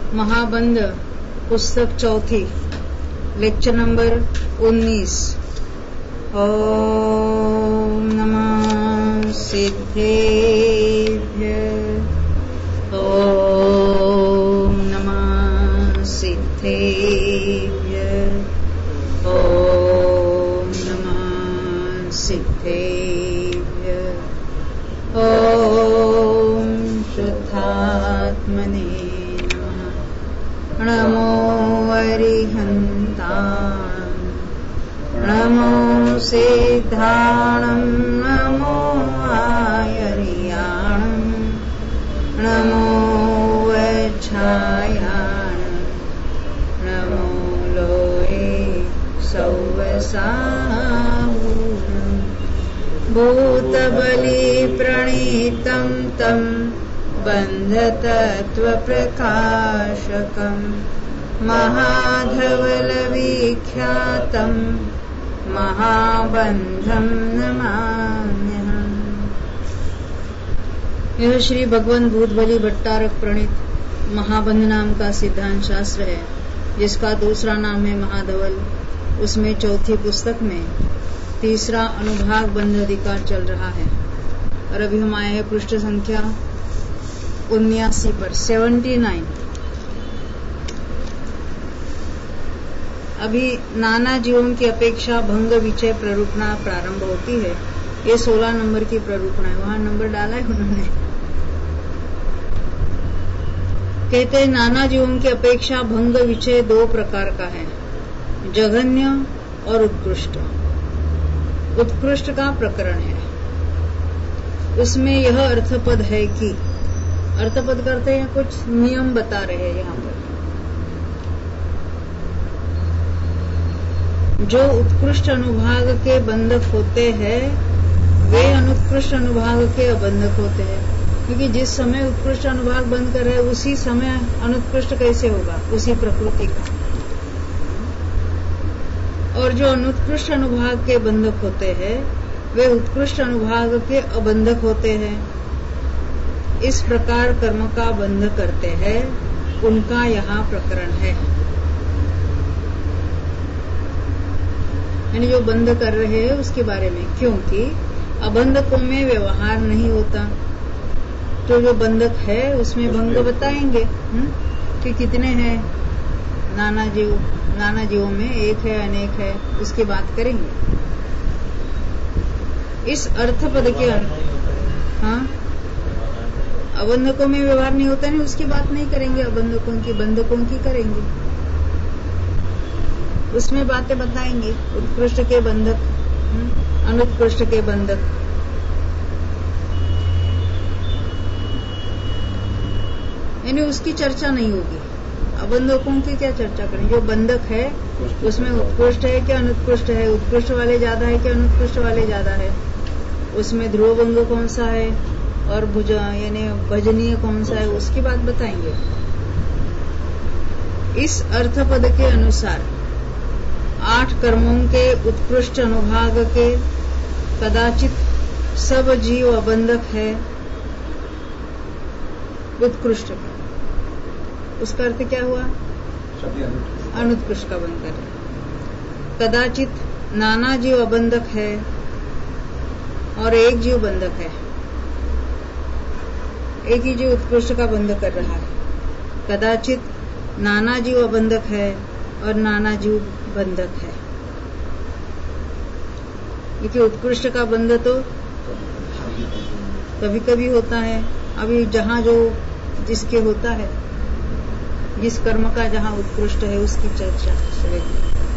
महाबंध पुस्तक चौथी, lecture number 19। ओम नमः सिद्धेभ्य। ओम नमः सिद्धेभ्य। ओम नमः सिद्धेभ्य। ओम शुद्धात्मने नमो अरिहन्ताम्, नमो सिद्धाणम्, नमो आयर्याणम्, नमो वज्रायाणम्, नमो लोये सौवसाहूणम्। भूतबलिप्रणीतं तं बन्धतत्त्वप्रकाशकम् महाधवलविख्यातं महाबन्धं नमाम्यहम्। यह श्री भगवान भूतबली भट्टारक प्रणीत महाबंध नाम का सिद्धांत शास्त्र है, जिसका दूसरा नाम है महाधवल। उसमें चौथी पुस्तक में तीसरा अनुभाग बंध अधिकार चल रहा है और अभी हम आए हैं पृष्ठ संख्या 79 पर, 79। अभी नाना जीवों की अपेक्षा भंग विचय प्ररूपणा प्रारंभ होती है। ये 16 नंबर की प्ररूपणा है, वहां नंबर डाला है उन्होंने। कहते हैं नाना जीवों की अपेक्षा भंग विचय दो प्रकार का है, जघन्य और उत्कृष्ट। उत्कृष्ट का प्रकरण है, उसमें यह अर्थपद है कि, अर्थपद करते हैं कुछ नियम बता रहे हैं यहाँ पर। जो उत्कृष्ट अनुभाग के बंधक होते हैं वे अनुत्कृष्ट अनुभाग के अबंधक होते हैं, क्योंकि जिस समय उत्कृष्ट अनुभाग बंद कर रहे हैं उसी समय अनुत्कृष्ट कैसे होगा, उसी प्रकृति का। और जो अनुत्कृष्ट अनुभाग के बंधक होते हैं वे उत्कृष्ट अनुभाग के अबंधक होते हैं। इस प्रकार कर्म का बंध करते हैं, उनका यहाँ प्रकरण है। यानी जो बंध कर रहे हैं उसके बारे में, क्योंकि अबंधकों में व्यवहार नहीं होता, तो जो बंधक है उसमें भंग बताएंगे कि कितने हैं नाना जीवों में, एक है अनेक है, उसकी बात करेंगे। इस अर्थपद के हाँ, अबंधकों में व्यवहार नहीं होता, नहीं उसकी बात नहीं करेंगे, अबंधकों की बंधकों की करेंगे। उसमें बातें बताएंगे, उत्कृष्ट के बंधक, अनुत्कृष्ट के बंधक। यानी उसकी चर्चा नहीं होगी। अबंधकों की क्या चर्चा करें? जो बंधक है उसमें उत्कृष्ट है क्या अनुत्कृष्ट है, उत्कृष्ट वाले ज्यादा है क्या अनुत्कृष्ट वाले ज्यादा है, उसमें ध्रुव भंग कौन सा है और यानी भजनीय कौन सा है, उसकी बात बताएंगे। इस अर्थपद के अनुसार 8 कर्मों के उत्कृष्ट अनुभाग के कदाचित सब जीव अबंधक है उत्कृष्ट का। उसका अर्थ क्या हुआ? अनुत्कृष्ट का बंध कर। कदाचित नाना जीव अबंधक है और एक जीव बंधक है, एक ही जीव उत्कृष्ट का बंध कर रहा है। कदाचित नाना जीव अबंधक है और नाना जीव बंधक है, क्योंकि उत्कृष्ट का बंध तो कभी कभी होता है। अभी जहाँ जो जिसके होता है, जिस कर्म का जहाँ उत्कृष्ट है उसकी चर्चा चलेगी।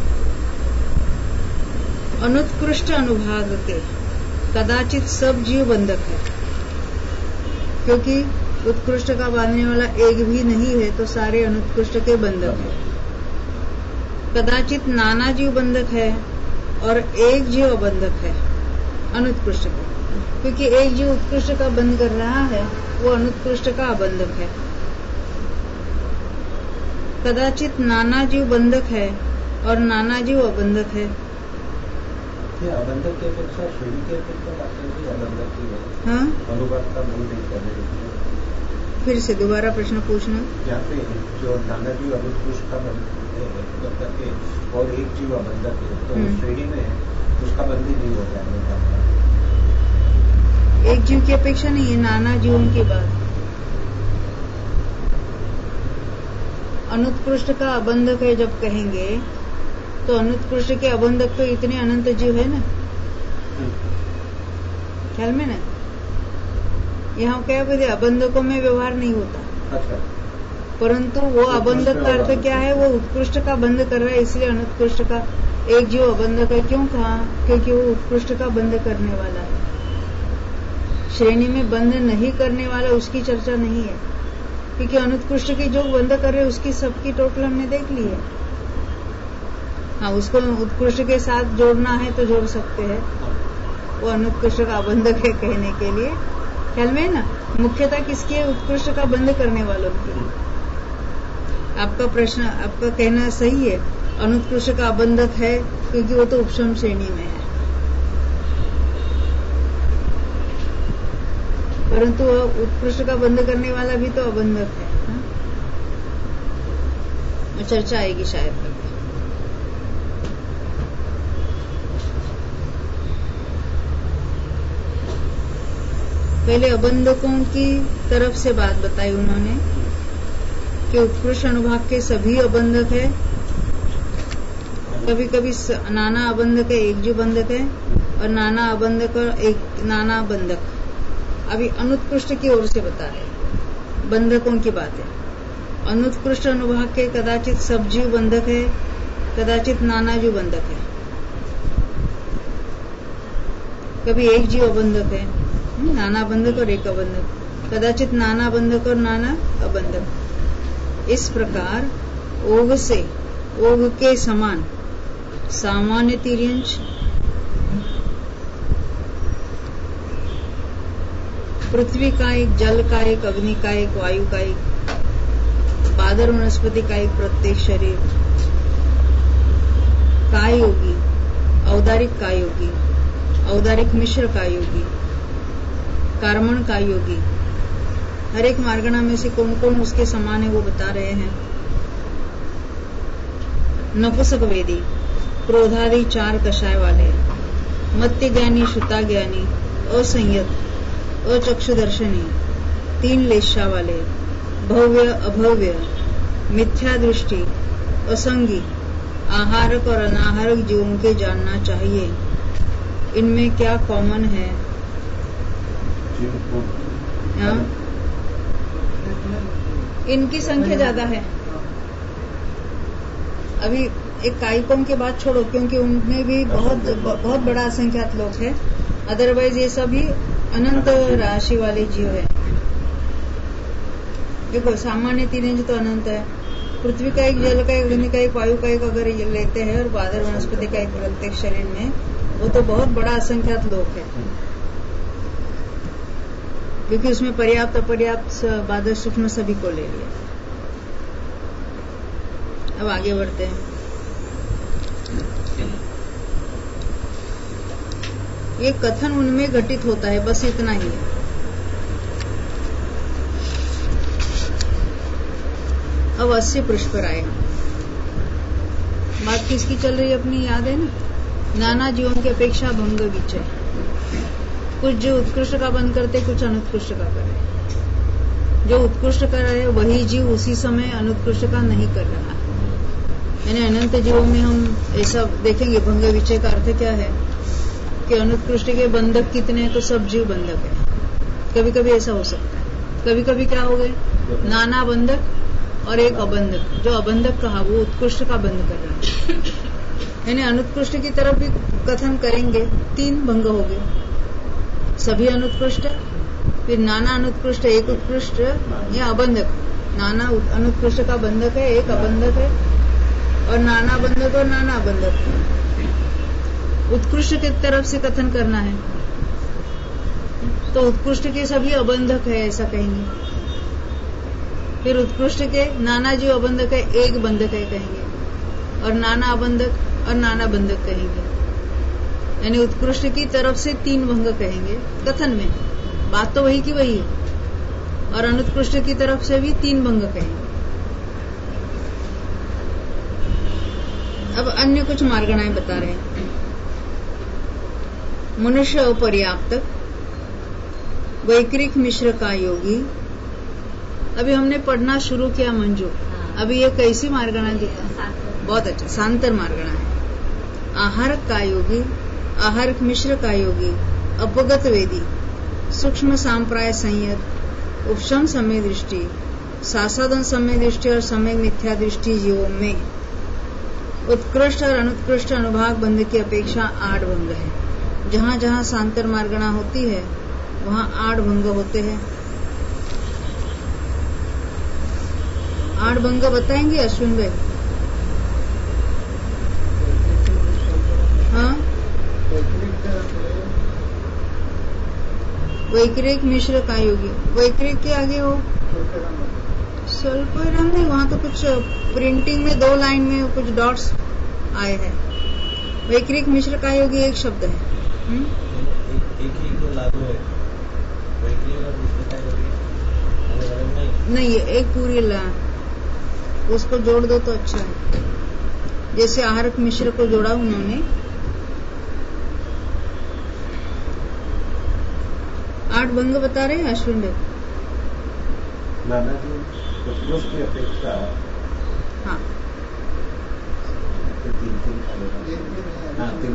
अनुत्कृष्ट अनुभाग के कदाचित सब जीव बंधक है, क्योंकि उत्कृष्ट का बांधने वाला एक भी नहीं है तो सारे अनुत्कृष्ट के बंधक है। कदाचित नाना जीव बंधक है और एक जीव अबंधक है अनुत्कृष्ट का, क्योंकि एक जीव उत्कृष्ट का बंध कर रहा है वो अनुत्कृष्ट का अबंधक है। कदाचित नाना जीव बंधक है और नाना जीव अबंधक है। अबंधक की अपेक्षा श्रेणी की अपेक्षा अबंधक की है। हाँ, अनुपात का बंध नहीं करने। फिर से दोबारा प्रश्न पूछना। यहाँ पे जो नाना जीव अनुत्कृष्ट का बंधक है और एक जीव अबंधक है, तो श्रेणी में उसका बंधी नहीं हो जाएगा। एक जीव की अपेक्षा नहीं है, नाना जीवों की बात। अनुत्कृष्ट का अबंधक है जब कहेंगे तो अनुत्कृष्ट के अबंधक तो इतने अनंत जीव है ना, ख्याल में ना। यहाँ क्या बोले, अबंधकों में व्यवहार नहीं होता। अच्छा। परंतु वो अबंधक का अर्थ क्या है, वो उत्कृष्ट का बंध कर रहा है, इसलिए अनुत्कृष्ट का एक जीव अबंधक है। क्यों कहा? क्योंकि वो उत्कृष्ट का बंध करने वाला है। श्रेणी में बंध नहीं करने वाला उसकी चर्चा नहीं है, क्योंकि अनुत्कृष्ट की जो बंध कर रहे उसकी सबकी टोटल हमने देख ली है। हाँ, उसको उत्कृष्ट के साथ जोड़ना है तो जोड़ सकते हैं, वो अनुत्कृष्ट का अबंधक है कहने के लिए। ख्याल में ना, मुख्यता किसकी है? उत्कृष्ट का बंध करने वालों की। आपका प्रश्न, आपका कहना सही है, अनुत्कृष्ट का अबंधक है क्योंकि वो तो उपशम श्रेणी में है, परंतु उत्कृष्ट का बंध करने वाला भी तो अबंधक है। चर्चा आएगी शायद। पहले अबंधकों की तरफ से बात बताई उन्होंने कि उत्कृष्ट अनुभाग के सभी अबंधक है, कभी कभी नाना अबंधक है, एक जो बंधक है, और नाना अबंधक और एक नाना बंधक। अभी अनुत्कृष्ट की ओर से बता रहे, बंधकों की बात है। अनुत्कृष्ट अनुभाग के कदाचित सब जीव बंधक है, कदाचित नाना जीव बंधक है, कभी एक जीव अबंधक है, नाना बंधक और एक अबंधक, कदाचित नाना बंधक और नाना अबंधक। इस प्रकार ओघ से ओघ के समान सामान्य तिर्यंश, पृथ्वी का एक, जल का एक, अग्नि का एक, वायु का एक, बादर वनस्पति का एक प्रत्येक शरीर, काय योगी, औदारिक काय योगी, औदारिक मिश्र काय योगी, कर्मण काय योगी, हर एक मार्गणा में से कौन कौन उसके समान है वो बता रहे हैं। नपुंसक वेदी, क्रोधादि 4 कषाय वाले, मत्य ज्ञानी, श्रुता ज्ञानी, असंयत, अचक्षुदर्शनी, 3 लेशा वाले, भव्य अभव्य, मिथ्या दृष्टि, असंगी, आहारक और अनाहारक जीवों के जानना चाहिए। इनमें क्या कॉमन है? इनकी संख्या ज्यादा है। अभी एक कायिकों की बात छोड़ो, क्योंकि उनमें भी बहुत बड़ा असंख्यात लोग है। अदरवाइज ये सभी अनंत राशि वाले जीव है। देखो, सामान्य तिर्यंश तो अनंत है, पृथ्वी का एक, जल का एक, अग्नि का एक, वायु का एक अगर ये लेते हैं, और बादर वनस्पति का एक प्रत्येक शरीर में, वो तो बहुत बड़ा असंख्यात लोग है, क्योंकि उसमें पर्याप्त अपर्याप्त बादर सूक्ष्म सभी को ले लिया। अब आगे बढ़ते हैं। ये कथन उनमें घटित होता है, बस इतना ही है। अब 80 पृष्ठ पर आए। बात किसकी चल रही है अपनी, याद है ना? नाना जीवों की अपेक्षा भंग विचय। कुछ जो उत्कृष्ट का बंद करते, कुछ अनुत्कृष्ट का कर रहे। जो उत्कृष्ट कर रहे वही जीव उसी समय अनुत्कृष्ट का नहीं कर रहा। यानी अनंत जीवों में हम ऐसा देखेंगे, भंग विचय का अर्थ क्या है कि अनुत्कृष्ट के बंधक कितने हैं, तो सब जीव बंधक है। कभी कभी ऐसा हो सकता है, कभी कभी क्या हो गए, नाना बंधक और एक अबंधक। जो अबंधक कहा वो उत्कृष्ट का बंध कर रहा है, यानी अनुत्कृष्ट की तरफ भी कथन करेंगे, 3 भंग हो गए। सभी अनुत्कृष्ट, फिर नाना अनुत्कृष्ट, एक उत्कृष्ट या अबंधक। नाना अनुत्कृष्ट का बंधक है, एक अबंधक है, और नाना बंधक और नाना अबंधक। उत्कृष्ट की तरफ से कथन करना है तो उत्कृष्ट के सभी अबंधक है ऐसा कहेंगे। फिर उत्कृष्ट के नाना जो अबंधक है, एक बंधक है कहेंगे, और नाना अबंधक और नाना बंधक कहेंगे। यानी उत्कृष्ट की तरफ से 3 भंग कहेंगे कथन में। बात तो वही की वही है, और अनुत्कृष्ट की तरफ से भी 3 भंग कहेंगे। अब अन्य कुछ मार्गणाएं बता रहे हैं। मनुष्य अपर्याप्तक, वैकृक मिश्र का योगी। अभी हमने पढ़ना शुरू किया मंजू। अभी ये कैसी मार्गणा दिखा? बहुत अच्छा, सांतर मार्गणा है। आहारक का योगी, आहारक मिश्र का योगी, अपगत वेदी, सूक्ष्म सांप्राय संयत, उपशम समय दृष्टि, सासाधन समय दृष्टि और समय मिथ्या दृष्टि जीवों में उत्कृष्ट और अनुत्कृष्ट अनुभाग बंध की अपेक्षा 8 भंग है। जहां जहां सांतर मार्गणा होती है वहां 8 भंग होते हैं। 8 भंग बताएंगे अश्विन भाई? हाँ, वैकृक मिश्र का योगी। वैकृक के आगे हो स्वल्पविराम नहीं, वहां तो कुछ प्रिंटिंग में 2 लाइन में कुछ डॉट्स आए हैं। वैकृक मिश्र का योगी एक शब्द है। एक ही तो लागू है, वैकृक और मिश्र का योगी नहीं, एक पूरी उसको जोड़ दो तो अच्छा है। जैसे आहारक मिश्र को जोड़ा उन्होंने। 8 भंग बता रहे हैं अश्विन भाई? नाना जी उत्कृष्ट की अपेक्षा हाँ 3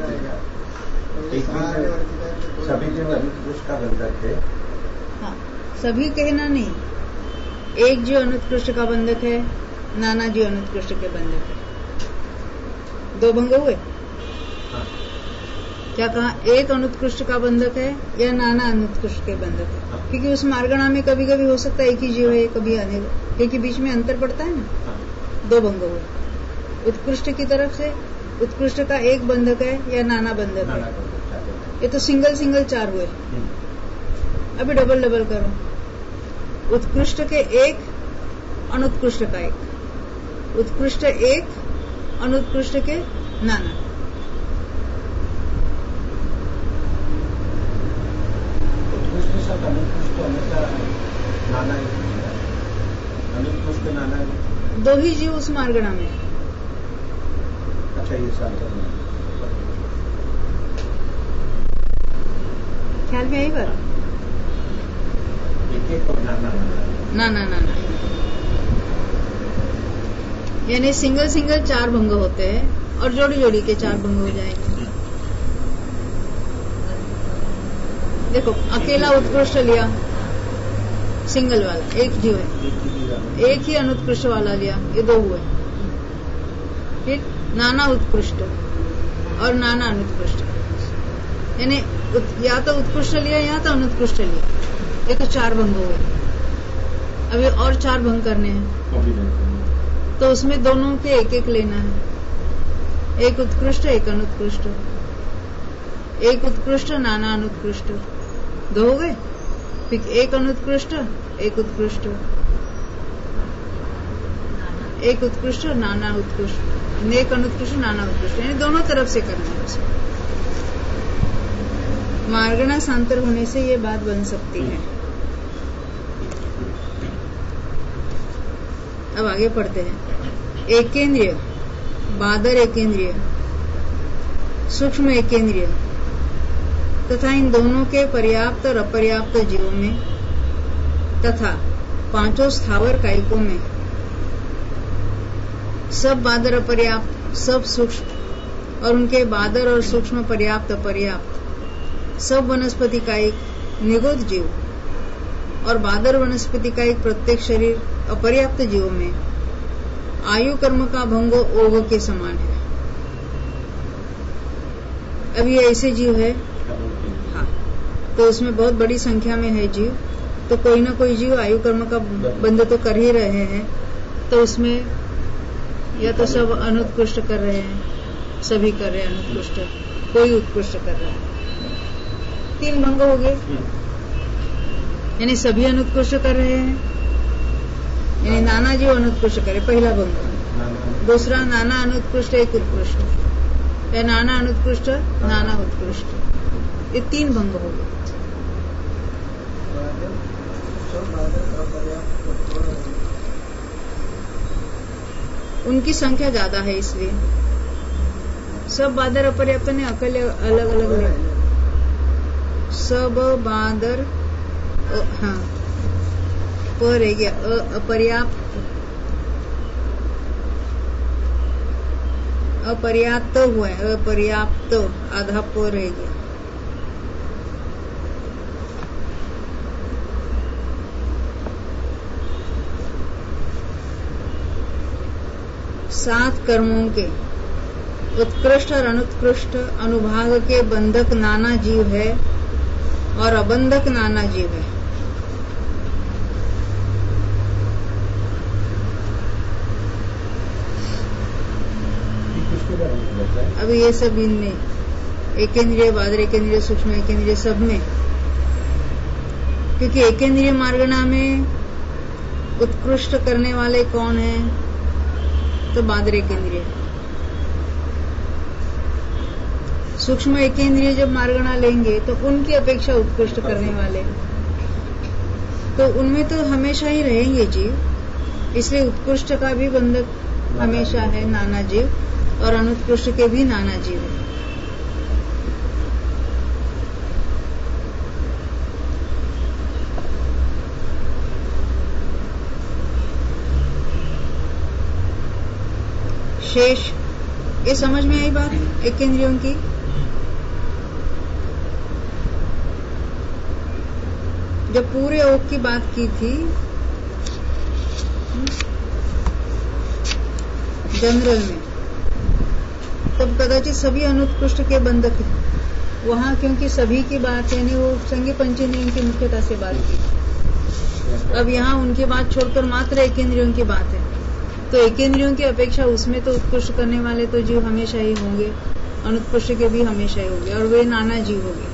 सभी जो अनुत्कृष्ट का बंधक है। हाँ, सभी कहना नहीं, एक जीव अनुत्कृष्ट का बंधक है, नाना जीव अनुत्कृष्ट के बंधक है। 2 भंग हुए। हाँ। क्या कहा? एक अनुत्कृष्ट का बंधक है या नाना अनुत्कृष्ट के बंधक है। हाँ। क्योंकि उस मार्गणा में कभी कभी हो सकता है एक ही जीव है, कभी अनेक, क्योंकि बीच में अंतर पड़ता है ना। हाँ। 2 भंग हुए। उत्कृष्ट की तरफ से उत्कृष्ट का एक बंधक है या नाना बंधक है। ये तो सिंगल 4 हुए। अभी डबल करो। उत्कृष्ट के एक, अनुत्कृष्ट का एक, उत्कृष्ट एक, अनुत्कृष्ट के नाना। उत्कृष्ट सब अनुत्कृष्ट हमेशा नाना ही, अनुत्कृष्ट नाना ही। 2 ही जीव उस मार्गणा में। अच्छा, ये सांतर ख्याल में आई बात? एक और नाना यानी सिंगल 4 भंग होते हैं और जोड़ी के 4 भंग हो जाएंगे। देखो, अकेला उत्कृष्ट लिया, सिंगल वाला एक जीव है, एक ही अनुत्कृष्ट वाला लिया, ये 2 हुए। ठीक, नाना उत्कृष्ट और नाना अनुत्कृष्ट, यानी या तो उत्कृष्ट लिया या तो अनुत्कृष्ट लिया, ये तो 4 भंग हुए। अभी और 4 भंग करने हैं, तो उसमें दोनों के एक लेना है। एक उत्कृष्ट, एक अनुत्कृष्ट, एक उत्कृष्ट, नाना अनुत्कृष्ट, 2 हो गए। फिर एक अनुत्कृष्ट, एक उत्कृष्ट, एक उत्कृष्ट, नाना उत्कृष्ट, एक अनुत्कृष्ट, नाना उत्कृष्ट, यानी दोनों तरफ से करना है उसमें। मार्गणा सांतर होने से ये बात बन सकती है। अब आगे पढ़ते हैं। एकेंद्रिय, बादर एकेंद्रिय, सूक्ष्म एकेंद्रिय तथा इन दोनों के पर्याप्त और अपर्याप्त जीवों में तथा 5 स्थावर कायिकों में सब बादर अपर्याप्त, सब सूक्ष्म और उनके बादर और सूक्ष्म पर्याप्त अपर्याप्त, सब वनस्पति कायिक निगोद जीव और बादर वनस्पति कायिक प्रत्येक शरीर अपर्याप्त जीवों में आयु कर्म का भंग ओघ के समान है। अब ये ऐसे जीव है, हाँ, तो उसमें बहुत बड़ी संख्या में है जीव, तो कोई ना कोई जीव आयु कर्म का बंध तो कर ही रहे हैं। तो उसमें या तो सब अनुत्कृष्ट कर रहे हैं, सभी कर रहे हैं अनुत्कृष्ट, कोई उत्कृष्ट कर रहा है। 3 भंग हो गए, यानी सभी अनुत्कृष्ट कर रहे हैं, यानी नाना जीव अनुत्कृष्ट करे, पहला भंग। दूसरा, नाना अनुत्कृष्ट एक उत्कृष्ट, या नाना अनुत्कृष्ट नाना उत्कृष्ट, ये 3 भंग हो गए। उनकी संख्या ज्यादा है इसलिए सब बादर अपर्याप्त ने अकेले अलग अलग ले सब बादर हाँ पर है गया अपर्याप्त हुआ है अपर्याप्त आधा पर रह गया। सात कर्मों के उत्कृष्ट और अनुत्कृष्ट अनुभाग के बंधक नाना जीव है और अबंधक नाना जीव है। अभी ये सब इनमें एकेंद्रिय बादर एकेंद्रिय सूक्ष्म एकेंद्रिय सब में, क्योंकि एकेंद्रिय मार्गणा में उत्कृष्ट करने वाले कौन हैं तो बादर एकेंद्रिय। सूक्ष्म एकेंद्रिय जब मार्गणा लेंगे तो उनकी अपेक्षा उत्कृष्ट करने वाले तो उनमें तो हमेशा ही रहेंगे जीव, इसलिए उत्कृष्ट का भी बंधक हमेशा है नाना जीव और अनुत्कृष्ट के भी नाना जीव है। शेष ये समझ में आई बात एकेंद्रियों की। जब पूरे ओक की बात की थी जनरल में तब कदाचित सभी अनुत्कृष्ट के बंधक हैं वहां, क्योंकि सभी की बात यानी वो संज्ञ पंचेंद्रियों की मुख्यता से बात की। अब यहाँ उनकी बात छोड़कर मात्र एकेंद्रियों की बात है, तो एकेंद्रियों की अपेक्षा उसमें तो उत्कृष्ट करने वाले तो जीव हमेशा ही होंगे, अनुत्कृष्ट के भी हमेशा ही होंगे और वे नाना जीव होंगे।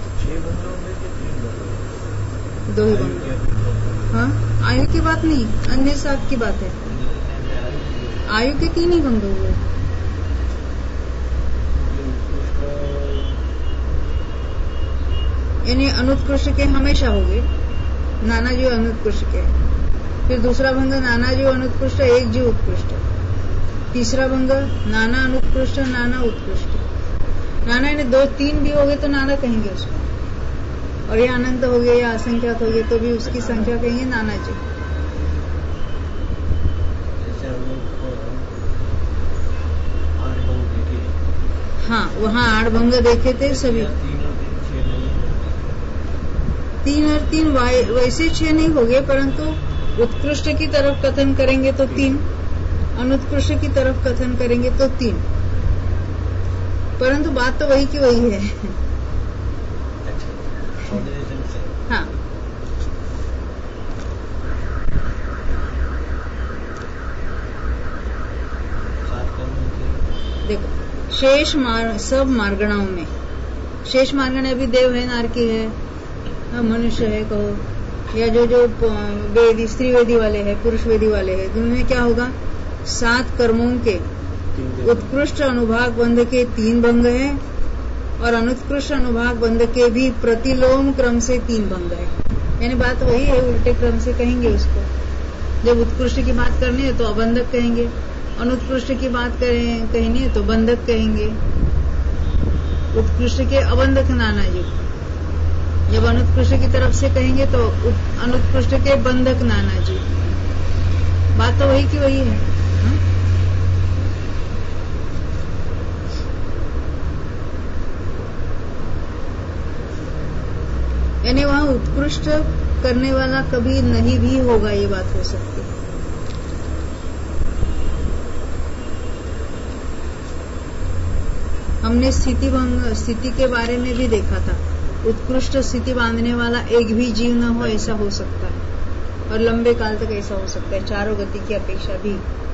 2 ही बंध। हाँ, आयु की बात नहीं, अन्य 7 की बात है। आयु के 3 ही बंध हुए। यानी अनुत्कृष्ट के हमेशा होंगे, नाना जीव अनुत्कृष्ट के। फिर दूसरा भंग नाना जीव अनुत्कृष्ट एक जीव उत्कृष्ट। तीसरा भंग नाना अनुत्कृष्ट नाना उत्कृष्ट। नाना यानी 2-3 भी हो गए तो नाना कहेंगे उसको, और ये अनंत हो गए या असंख्यात हो गए तो भी उसकी संख्या कहेंगे नाना जीव। हाँ, वहाँ 8 भंग देखे थे सभी। 3 और 3 वैसे 6 नहीं हो गए, परंतु उत्कृष्ट की तरफ कथन करेंगे तो 3, अनुत्कृष्ट की तरफ कथन करेंगे तो 3, परंतु बात तो वही की वही है। हाँ, देखो शेष सब मार्गणाओं में, शेष मार्गण अभी देव है, नारकी है, मनुष्य है कहो, या जो वेदी स्त्री वेदी वाले हैं, पुरुष वेदी वाले हैं, उनमें क्या होगा 7 कर्मों के उत्कृष्ट अनुभाग बंध के 3 भंग हैं और अनुत्कृष्ट अनुभाग बंध के भी प्रतिलोम क्रम से 3 भंग है। यानी बात वही है, उल्टे क्रम से कहेंगे उसको। जब उत्कृष्ट की बात करनी है तो अबंधक कहेंगे, अनुत्कृष्ट की बात कहनी है तो बंधक कहेंगे। उत्कृष्ट के अबंधक नाना जीव, जब अनुत्कृष्ट की तरफ से कहेंगे तो अनुत्कृष्ट के बंधक नाना जीव। बात तो वही की वही है। यानी वहां उत्कृष्ट करने वाला कभी नहीं भी होगा, ये बात हो सकती है। हमने स्थिति के बारे में भी देखा था, उत्कृष्ट स्थिति बांधने वाला एक भी जीव न हो ऐसा हो सकता है, और लंबे काल तक ऐसा हो सकता है, चारों गति की अपेक्षा भी।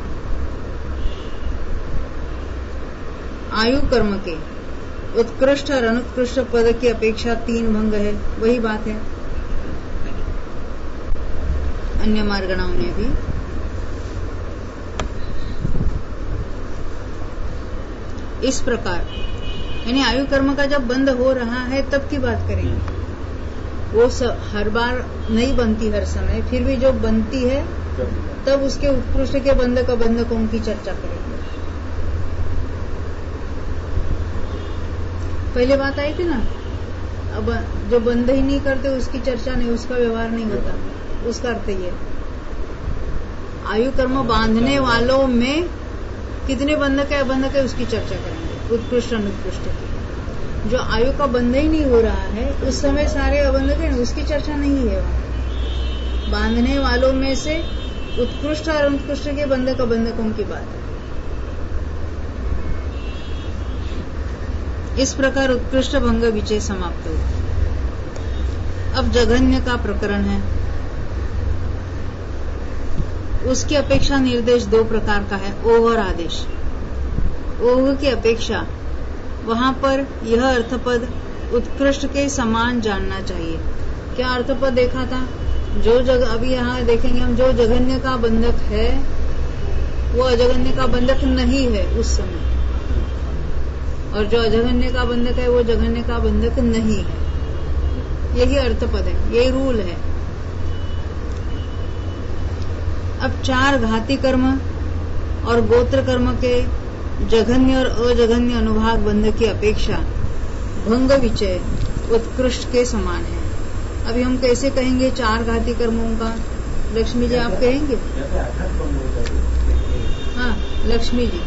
आयु कर्म के उत्कृष्ट और अनुत्कृष्ट पद की अपेक्षा 3 भंग है, वही बात है अन्य मार्गणाओं में भी। इस प्रकार यानी आयु कर्म का जब बंद हो रहा है तब की बात करेंगे, वो हर बार नहीं बनती हर समय, फिर भी जो बनती है तब उसके उत्कृष्ट के बंधक अबंधकों की चर्चा करेंगे। पहले बात आई थी ना, अब जो बंध ही नहीं करते उसकी चर्चा नहीं, उसका व्यवहार नहीं होता। उसका अर्थ ये आयु कर्म बांधने वालों में कितने बंधक है अबंधक है उसकी चर्चा करेंगे, उत्कृष्ट अनुत्कृष्ट की। जो आयु का बंध ही नहीं हो रहा है उस समय सारे अबंधक है, उसकी चर्चा नहीं है वहां। बांधने वालों में से उत्कृष्ट और अनुत्कृष्ट के बंधक अबंधकों की बात है। इस प्रकार उत्कृष्ट भंग विचय समाप्त हो। अब जघन्य का प्रकरण है, उसकी अपेक्षा निर्देश दो प्रकार का है, ओघ और आदेश। ओघ की अपेक्षा वहां पर यह अर्थपद उत्कृष्ट के समान जानना चाहिए। क्या अर्थपद देखा था? जो अभी यहाँ देखेंगे हम, जो जघन्य का बंधक है वो अजगन्य का बंधक नहीं है उस समय, और जो अजगन्य का बंधक है वो जघन्य का बंधक नहीं है। यही अर्थपद है, यही रूल है। अब चार घाती कर्म और गोत्र कर्म के जघन्य और अजघन्य अनुभाग बंधक की अपेक्षा भंग विचय उत्कृष्ट के समान है। अभी हम कैसे कहेंगे चार घाती कर्मों का? लक्ष्मी जी आप कहेंगे? हाँ लक्ष्मी जी,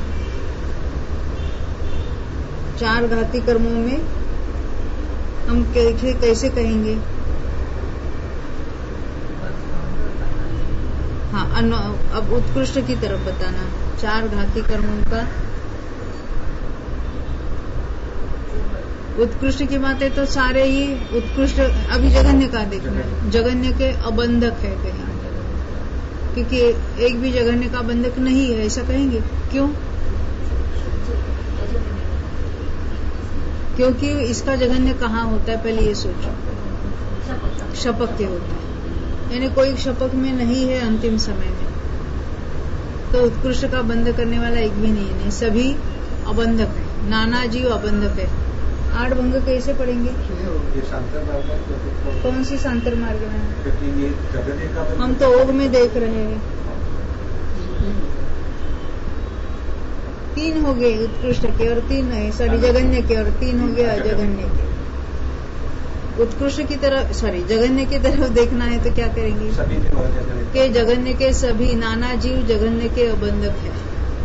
चार घाती कर्मों में हम कैसे कहेंगे? हाँ अब उत्कृष्ट की तरफ बताना। चार घाती कर्मों का उत्कृष्ट की बात है तो सारे ही उत्कृष्ट। अभी जघन्य का देखना है, जघन्य के अबंधक है कहीं, क्योंकि एक भी जघन्य का बंधक नहीं है ऐसा कहेंगे। क्यों? क्योंकि इसका जघन्य कहाँ होता है पहले ये सोचो। शपक के होता है, यानी कोई शपक में नहीं है अंतिम समय में, तो उत्कृष्ट का बंध करने वाला एक भी नहीं, सभी अबंधक है। नाना जीव अबंधक है। आठ भंग कैसे पढ़ेंगे? कौन सी सांतर मार्ग में? हम तो ओघ में देख रहे हैं। तीन हो गए उत्कृष्ट के और तीन है जघन्य के, और तीन हो गए अजघन्य के। उत्कृष्ट की तरफ जघन्य की तरफ देखना है तो क्या करेंगे? के जघन्य के सभी नाना जीव जघन्य के अबंधक है।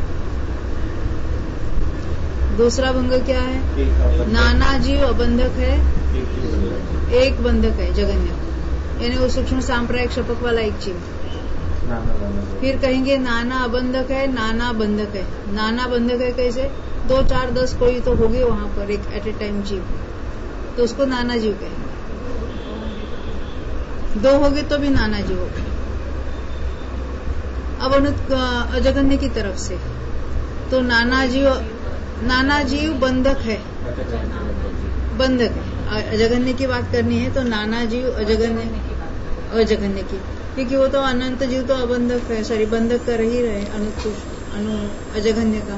दूसरा भंग क्या है? नाना जीव अबंधक है, एक बंधक है जघन्य, यानी वो सूक्ष्म सांप्रायिक शपक वाला एक जीव। फिर कहेंगे नाना अबंधक है, नाना बंधक है। नाना बंधक है कैसे? 2 4 10 कोई तो होगी वहां पर एक एट ए टाइम जीव, तो उसको नाना जीव कहेंगे। 2 होगे तो भी नाना जीव होगा। अब अजगन्य की तरफ से तो नाना जीव बंधक है, बंधक है। अजगन्य की बात करनी है तो नाना जीव अजगन्य की, क्योंकि वो तो अनंत जीव तो अबंधक है, बंधक कर ही रहे अजगन्य का।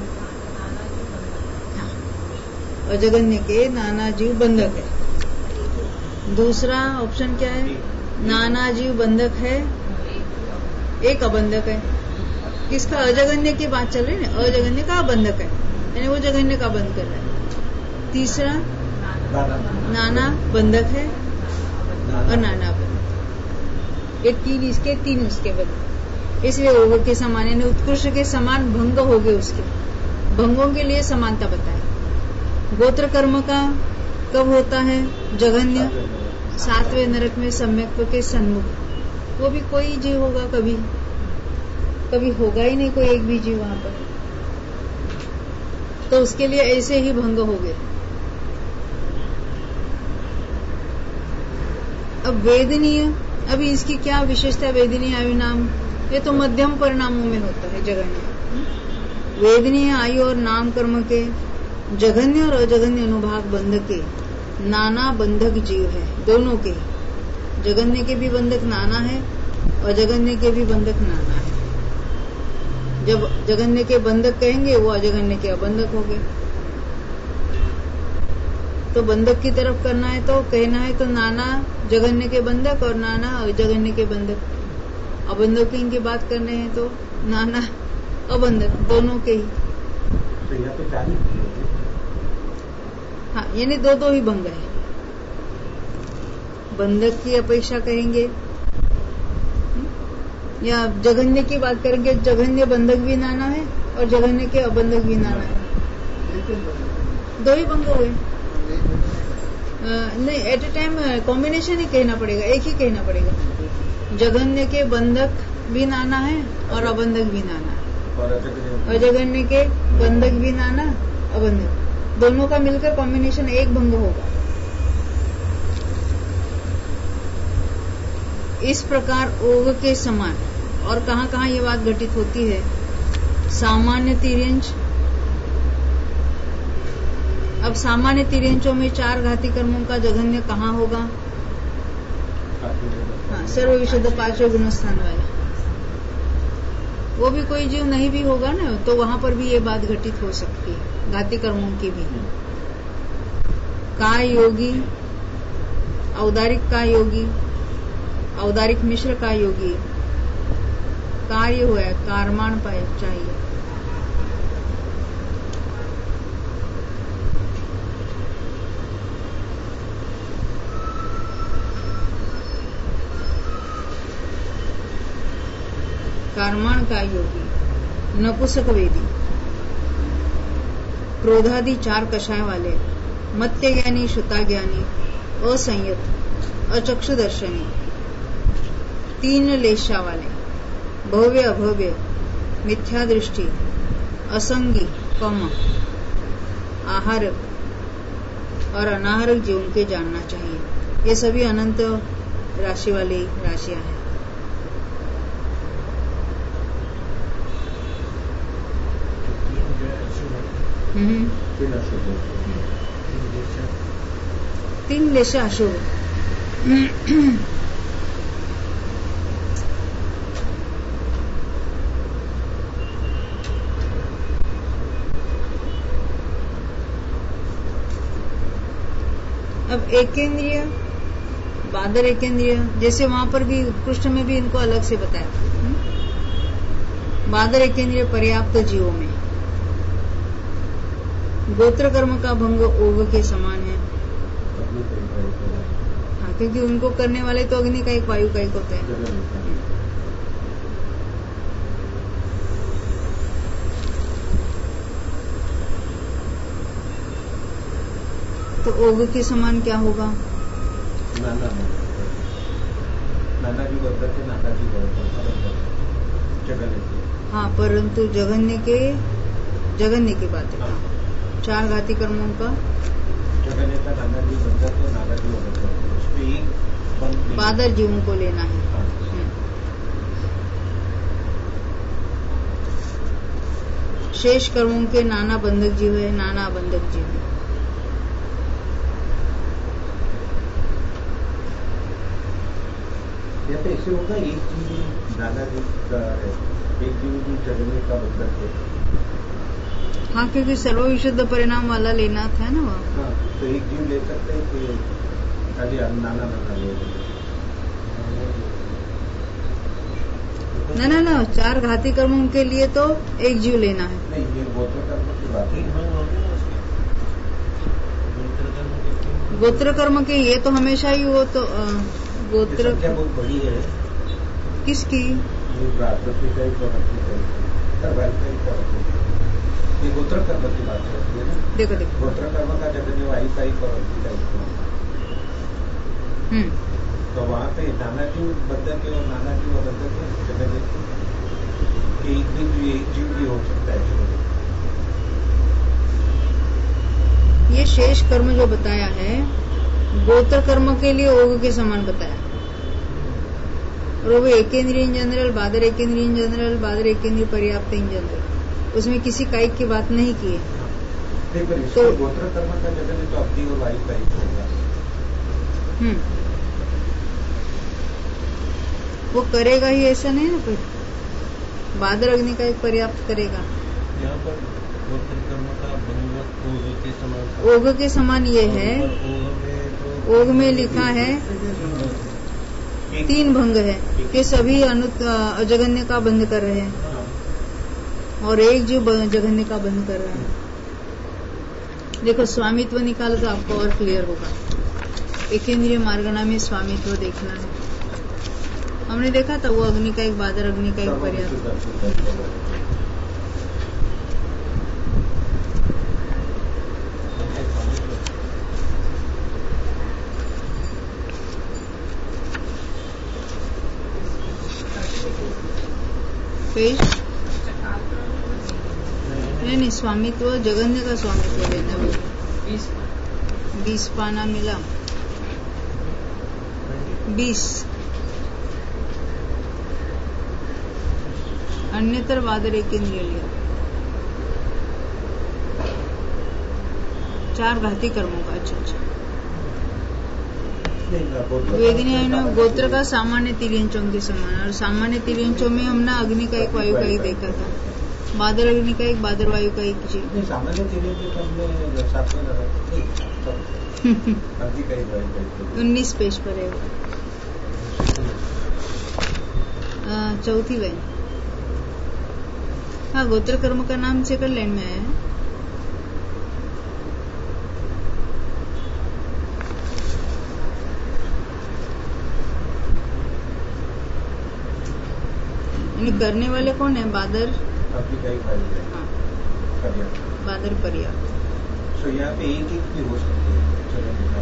अजगन्य के नाना जीव बंधक है। दूसरा ऑप्शन क्या है? नाना जीव बंधक है, एक अबंधक है। किसका? अजगन्य की बात चल रही है ना, अजगन्य का अबंधक है, यानी वो जघन्य का बंध कर रहा है। तीसरा नाना बंधक है और नाना बंधक, ये तीन इसके तीन उसके बंधक, इसलिए ओघ के समान यानी उत्कृष्ट के समान भंग हो गए। उसके भंगों के लिए समानता बताए। गोत्र कर्म का कब होता है? जघन्य 7वें नरक में सम्यक्त्व के सन्मुख, वो भी कोई जीव होगा, कभी होगा ही नहीं कोई एक भी जीव वहां पर, तो उसके लिए ऐसे ही भंग हो गए। अब वेदनीय, अभी इसकी क्या विशेषता? वेदनीय आयु नाम, ये तो मध्यम परिणामों में होता है जघन्य। वेदनीय आयु और नाम कर्म के जघन्य और अजघन्य अनुभाग बंध के नाना बंधक जीव है, दोनों के। जघन्य के भी बंधक नाना है, अजघन्य के भी बंधक नाना है। जब जघन्य के बंधक कहेंगे वो अजघन्य के अबंधक हो गए। तो बंधक की तरफ करना है तो कहना है तो नाना जगन्य के बंधक और नाना जगन्य के बंधक। अबंधकों की बात करने हैं तो नाना अबंधक दोनों के ही। तो यहाँ पे 4 ही होंगे। हाँ, यानी दो ही भंग है। बंधक की अपेक्षा कहेंगे या जघन्य की बात करेंगे, जघन्य बंधक भी नाना है और जघन्य के अबंधक भी नाना है। 2 ही भंग हुए। नहीं, एट ए टाइम कॉम्बिनेशन ही कहना पड़ेगा, एक ही कहना पड़ेगा। जघन्य के बंधक भी नाना है और अबंधक भी नाना है, और जघन्य के बंधक भी नाना अबंधक, दोनों का मिलकर कॉम्बिनेशन एक भंग होगा। इस प्रकार ओग के समान। और कहाँ कहाँ ये बात घटित होती है? सामान्य तिर्यंच। अब सामान्य तिर्यंचों में 4 घाती कर्मों का जघन्य कहाँ होगा? हाँ, सर्व विशुद्ध 5वें गुणस्थान वाला। वो भी कोई जीव नहीं भी होगा ना, तो वहां पर भी ये बात घटित हो सकती है, घाती कर्मों की भी। का योगी, औदारिक का योगी, औदारिक मिश्र का योगी, कार्य हुआ है, कारमान पाए चाहिए। कारमान का योगी, नपुंसक वेदी, क्रोधादि 4 कषाय वाले, मत्य ज्ञानी, श्रुता ज्ञानी, असंयत, अचक्षुदर्शनी, 3 लेशा वाले, भव्य अभव्य, मिथ्या दृष्टि, असंगी, कम, आहारक और अनाहारक जीवन के जानना चाहिए। ये सभी अनंत राशि वाली राशियां हैं। तीन लेशा अशुभ। अब एकेंद्रिय, बादर एकेंद्रिय, जैसे वहां पर भी उत्कृष्ट में भी इनको अलग से बताया। बादर एकेंद्रिय पर्याप्त जीवों में गोत्र कर्म का भंग ओग के समान है। हाँ, क्योंकि उनको करने वाले तो अग्नि का एक, वायु का एक होता है। तो ओग के समान क्या होगा? नाना जी बंधक है, नाना जी जगन्य। हाँ, परंतु जगन्य की बात है। 4 घाती कर्मों का जगन्य का नाना जी बंधक है, नाना जी बंधक, उसमें एक बादर जीवों को लेना है। शेष कर्मों के नाना बंधक जीव है, नाना बंधक जीव है। या तो ऐसे होगा, एक जीव नाना जी का है, एक जीव भी जगन्य का बंधक है। हाँ, क्योंकि सर्व विशुद्ध परिणाम वाला लेना था ना वहाँ। हाँ, तो एक जीव ले सकते हैं कि खाली नाना ले ना 4 घाती कर्मों के लिए तो एक जीव लेना है। नहीं, ये गोत्र कर्म की बात है। गोत्र कर्म के ये तो हमेशा ही वो तो गोत्र संख्या बहुत बड़ी है। किसकी? बृहस्पति का एक और ये गोत्र कर्म की बात करती है ना। देखो गोत्र कर्म का जगन्य, वायु का एक और अग्नि का एक। तो वहाँ पे नाना जीव बंधक है और नाना जीव अबंधक है जगन्य की। एक जीव भी हो सकता है। ये शेष कर्म जो बताया है गोत्र कर्म के लिए ओग के समान बताया, और वो एकेंद्रिय इन जनरल, बादर एकेंद्रिय इन जनरल, बादर एकेंद्रिय पर्याप्त इन जनरल, उसमें किसी कायिक की बात नहीं की है। तो गोत्र कर्म का जगन्य तो अग्नि और वायु का एक होगा। वो करेगा ही, ऐसा नहीं ना, कोई बादर अग्नि का एक पर्याप्त करेगा। यहाँ पर गोत्र कर्म का भंग ओघ के समान। ओघ के समान ये है। ओघ में लिखा है 3 भंग है कि सभी अजगन्य का बंध कर रहे हैं और एक जो जगन्य का बंध कर रहा है। देखो स्वामित्व निकालो तो आपको और क्लियर होगा। एकेंद्रिय मार्गणा में स्वामित्व देखना है। हमने देखा था वो अग्नि का एक बादर, अग्नि का एक पर्याप्त। नहीं, स्वामित्व जगन्य का स्वामित्व लेना है। 20 पाना मिला। 20 अन्यतर बादर एकेंद्रिय लिया। 4 घाती कर्मों का। अच्छा वेदिनी गोत्र का सामान्य तिर्यंचों के समान, और सामान्य तिर्यंचों में हमने अग्नि का एक, वायु का एक देखा था। बादर अग्नि का एक, बादर वायु का एक चीज। सामान्य तिर्यंचों तो हमने 19 पेज पर है। चौथी लाइन। हाँ, गोत्र कर्म का नाम सेकंड लाइन में है। करने वाले कौन है? बादर। हाँ, बादर पर्याप्त। तो यहाँ पे एक भी हो सकती है।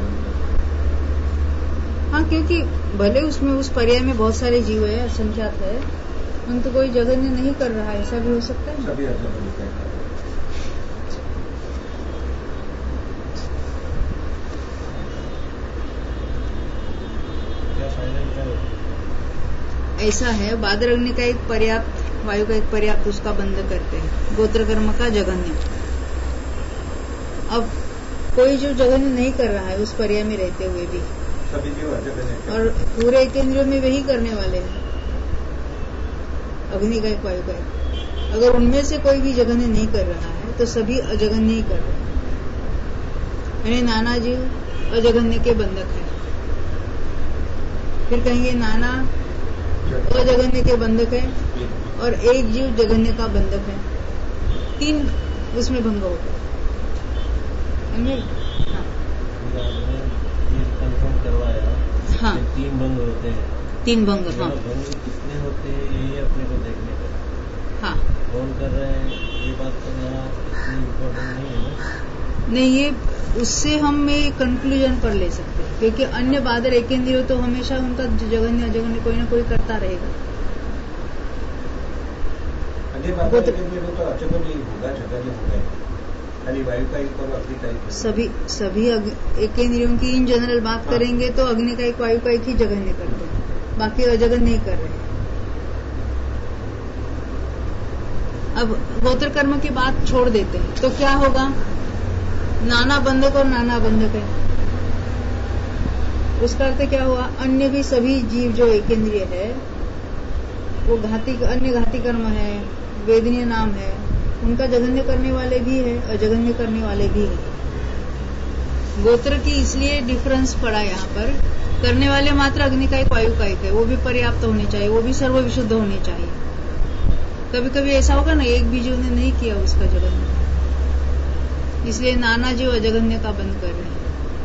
हाँ, क्योंकि भले उसमें उस पर्याय में बहुत सारे जीव है, असंख्यात है, परंतु कोई जगन्य नहीं कर रहा है, ऐसा भी हो सकता है। सभी ऐसा है। बादर अग्नि का एक पर्याप्त, वायु का एक पर्याप्त, उसका बंध करते हैं। गोत्र कर्म का जगन्य। अब कोई जो जगन्य नहीं कर रहा है उस पर्याय में रहते हुए भी, सभी जीव अजगन्य, और पूरे एकेंद्रियों में वही करने वाले हैं। अग्नि का एक, वायु का एक। अगर उनमें से कोई भी जगन्य नहीं कर रहा है तो सभी अजगन्य ही कर रहे हैं। यानी नाना जीव अजगन्य के बंधक है। फिर कहेंगे नाना अजगन्य के बंधक है और एक जीव जगन्य का बंधक है। 3 उसमें भंग होता है। कंफर्म करवाया। हाँ, 3 भंग होते हैं। 3 भंग। हाँ, भंग कितने होते हैं ये अपने को देखने का। हाँ, कौन कर रहे हैं ये बात तो यहाँ इतनी इम्पोर्टेंट नहीं है ना। नहीं, ये उससे हम एक कंक्लूजन पर ले सकते हैं, क्योंकि अन्य बादर एकेंद्रिय तो हमेशा उनका जगन्य अजगन्य कोई ना कोई करता रहेगा। तो अजगन्य होगा, जगन्य होगा। वायु का एक और अग्नि का एक। सभी एकेंद्रियों की इन जनरल बात करेंगे तो अग्नि का एक, वायु का एक ही जगन्य करते हैं, बाकी अजगन्य नहीं कर रहे। अब गोत्र कर्म की बात छोड़ देते हैं तो क्या होगा? नाना बंधक और नाना बंधक है। उसका अर्थ क्या हुआ? अन्य भी सभी जीव जो एकेंद्रिय है वो अन्य घाती कर्म है, वेदनीय नाम है, उनका जगन्य करने वाले भी है, अजगन्य करने वाले भी है। गोत्र की इसलिए डिफरेंस पड़ा यहाँ पर। करने वाले मात्र अग्नि का एक, वायु का एक है, वो भी पर्याप्त होने चाहिए, वो भी सर्वविशुद्ध होने चाहिए। कभी कभी ऐसा होगा ना, एक भी जीव ने नहीं किया उसका जगन्य, इसलिए नाना जीव अजगन्य का बंध कर रहे हैं।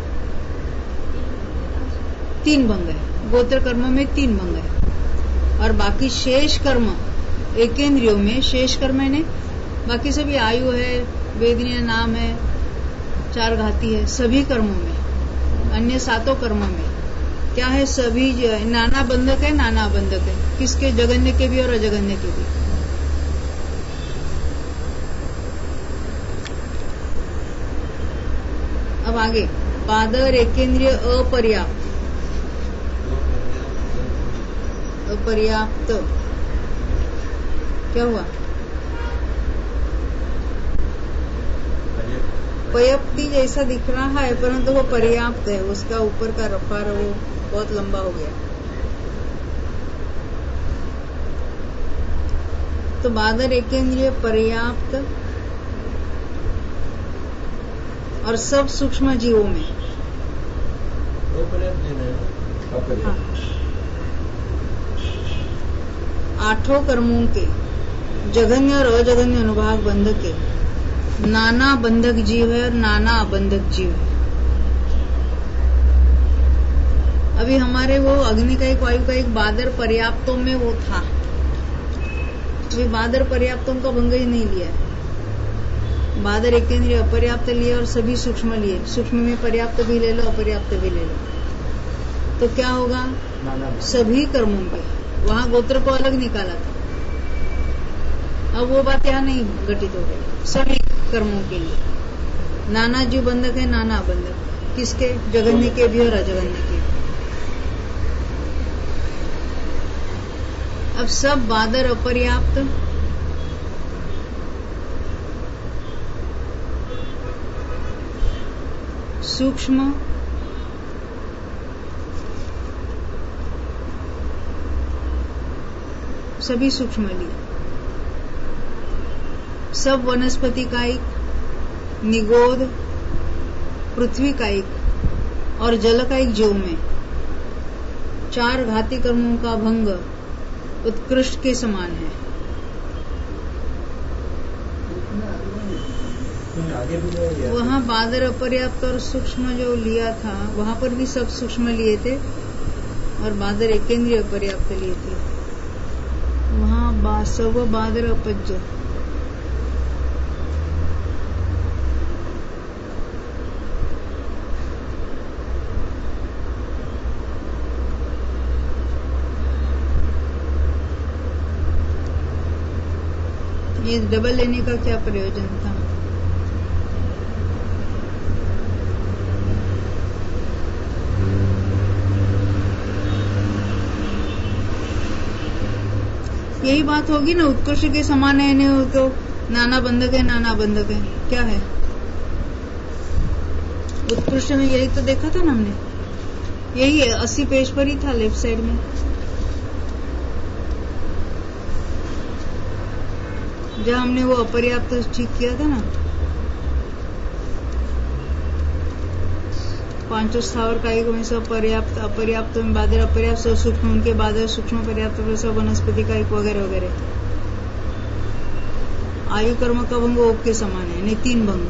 3 भंग है गोत्र कर्म में, 3 भंग है। और बाकी शेष कर्म एकेंद्रियों में, शेष कर्म है बाकी सभी आयु है, वेदनीय नाम है, 4 घाती है, सभी कर्मों में, अन्य 7 कर्मों में क्या है? सभी नाना बंधक है, नाना बंधक है। किसके? जगन्य के भी और अजगन्य के भी। अब आगे बादर एकेंद्रिय अपर्याप्त। अपर्याप्त क्या हुआ? पर्याप्ति जैसा दिख रहा है परंतु वो पर्याप्त है। उसका ऊपर का रफार वो बहुत लंबा हो गया। तो बादर एकेंद्रिय पर्याप्त और सब सूक्ष्म जीवों में। हाँ। आठों कर्मों के जघन्य और अजघन्य अनुभाग बंधक के नाना बंधक जीव है और नाना अबंधक जीव है। अभी हमारे वो अग्नि का एक, वायु का एक, बादर पर्याप्तों में वो था। अभी बादर पर्याप्तों का भंग ही नहीं लिया है। बादर एकेंद्रिय अपर्याप्त लिए और सभी सूक्ष्म लिए। सूक्ष्म में पर्याप्त भी ले लो, अपर्याप्त भी ले लो, तो क्या होगा? सभी कर्मों के। वहां गोत्र को अलग निकाला था, अब वो बात यहाँ नहीं घटित हो गई। सभी कर्मों के लिए नाना जीव बंधक है, नाना अबंधक। किसके? जगन्य के भी और अजगन्य के। अब सब बादर अपर्याप्त, सूक्ष्म, सभी सूक्ष्म लिए। सब वनस्पति कायिक, निगोद, पृथ्वी कायिक और जल कायिक जीव में चार घाती कर्मों का भंग उत्कृष्ट के समान है। वहां बादर अपर्याप्त और सूक्ष्म जो लिया था, वहां पर भी सब सूक्ष्म लिए थे और बादर एकेंद्रीय अपर्याप्त लिए थे। वहां सब बादर अपज्य। ये डबल लेने का क्या प्रयोजन था? यही बात होगी ना, उत्कृष्ट के समान है नहीं तो नाना बंधक है, नाना बंधक है। क्या है उत्कृष्ट में? यही तो देखा था ना हमने, यही है 80 पेज पर ही था, लेफ्ट साइड में। जहाँ हमने वो अपर्याप्त ठीक किया था ना, पांचों स्थावर कायिक में सब पर्याप्त, अपर्याप्त में बादर अपर्याप्त, सब सूक्ष्म उनके बादर, सूक्ष्म पर्याप्त में सब वनस्पति कायिक वगैरह वगैरह। आयु कर्म का भंग ओक के समान है, नहीं 3 भंग।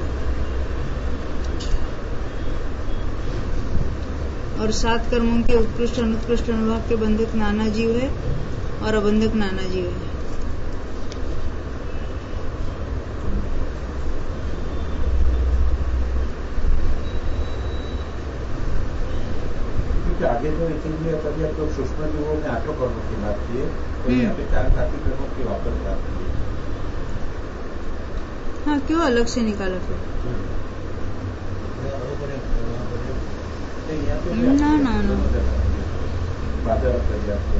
और 7 कर्मों के उत्कृष्ट अनुत्कृष्ट अनुभाग के बंधक नाना जीव है और अबंधक नाना जीव है। आगे जो इसीलिए अपर्याप्त तो सूक्ष्म जीवों में 8 कर्मों की बात की है, तो यहाँ पे 4 घाती कर्मों की वापस बात की है। हाँ, क्यों अलग से निकाला फिर? ना ना ना, बादर अपर्याप्त।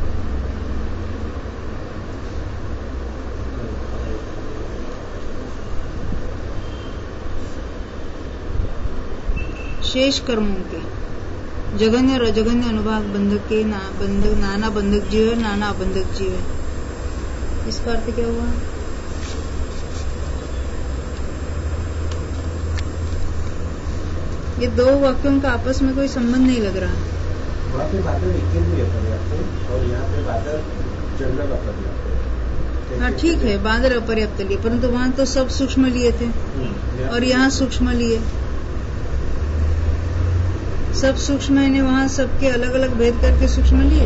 शेष कर्मों के जघन्य और अजघन्य अनुभाग बंधक के नाना बंधक जीव है, नाना अबंधक जीव है। इसका अर्थ क्या हुआ? ये 2 वाक्यों का आपस में कोई संबंध नहीं लग रहा। वहाँ पे बादल एकेंद्रीय अपर्याप्त और यहाँ पे बादल जनरल अपर्याप्त। हाँ ठीक है, बादल अपर्याप्त लिए, परंतु वहां तो सब सूक्ष्म लिए थे और यहाँ सूक्ष्म लिए। सब सूक्ष्म है ने वहां सबके अलग अलग भेद करके सूक्ष्म लिए।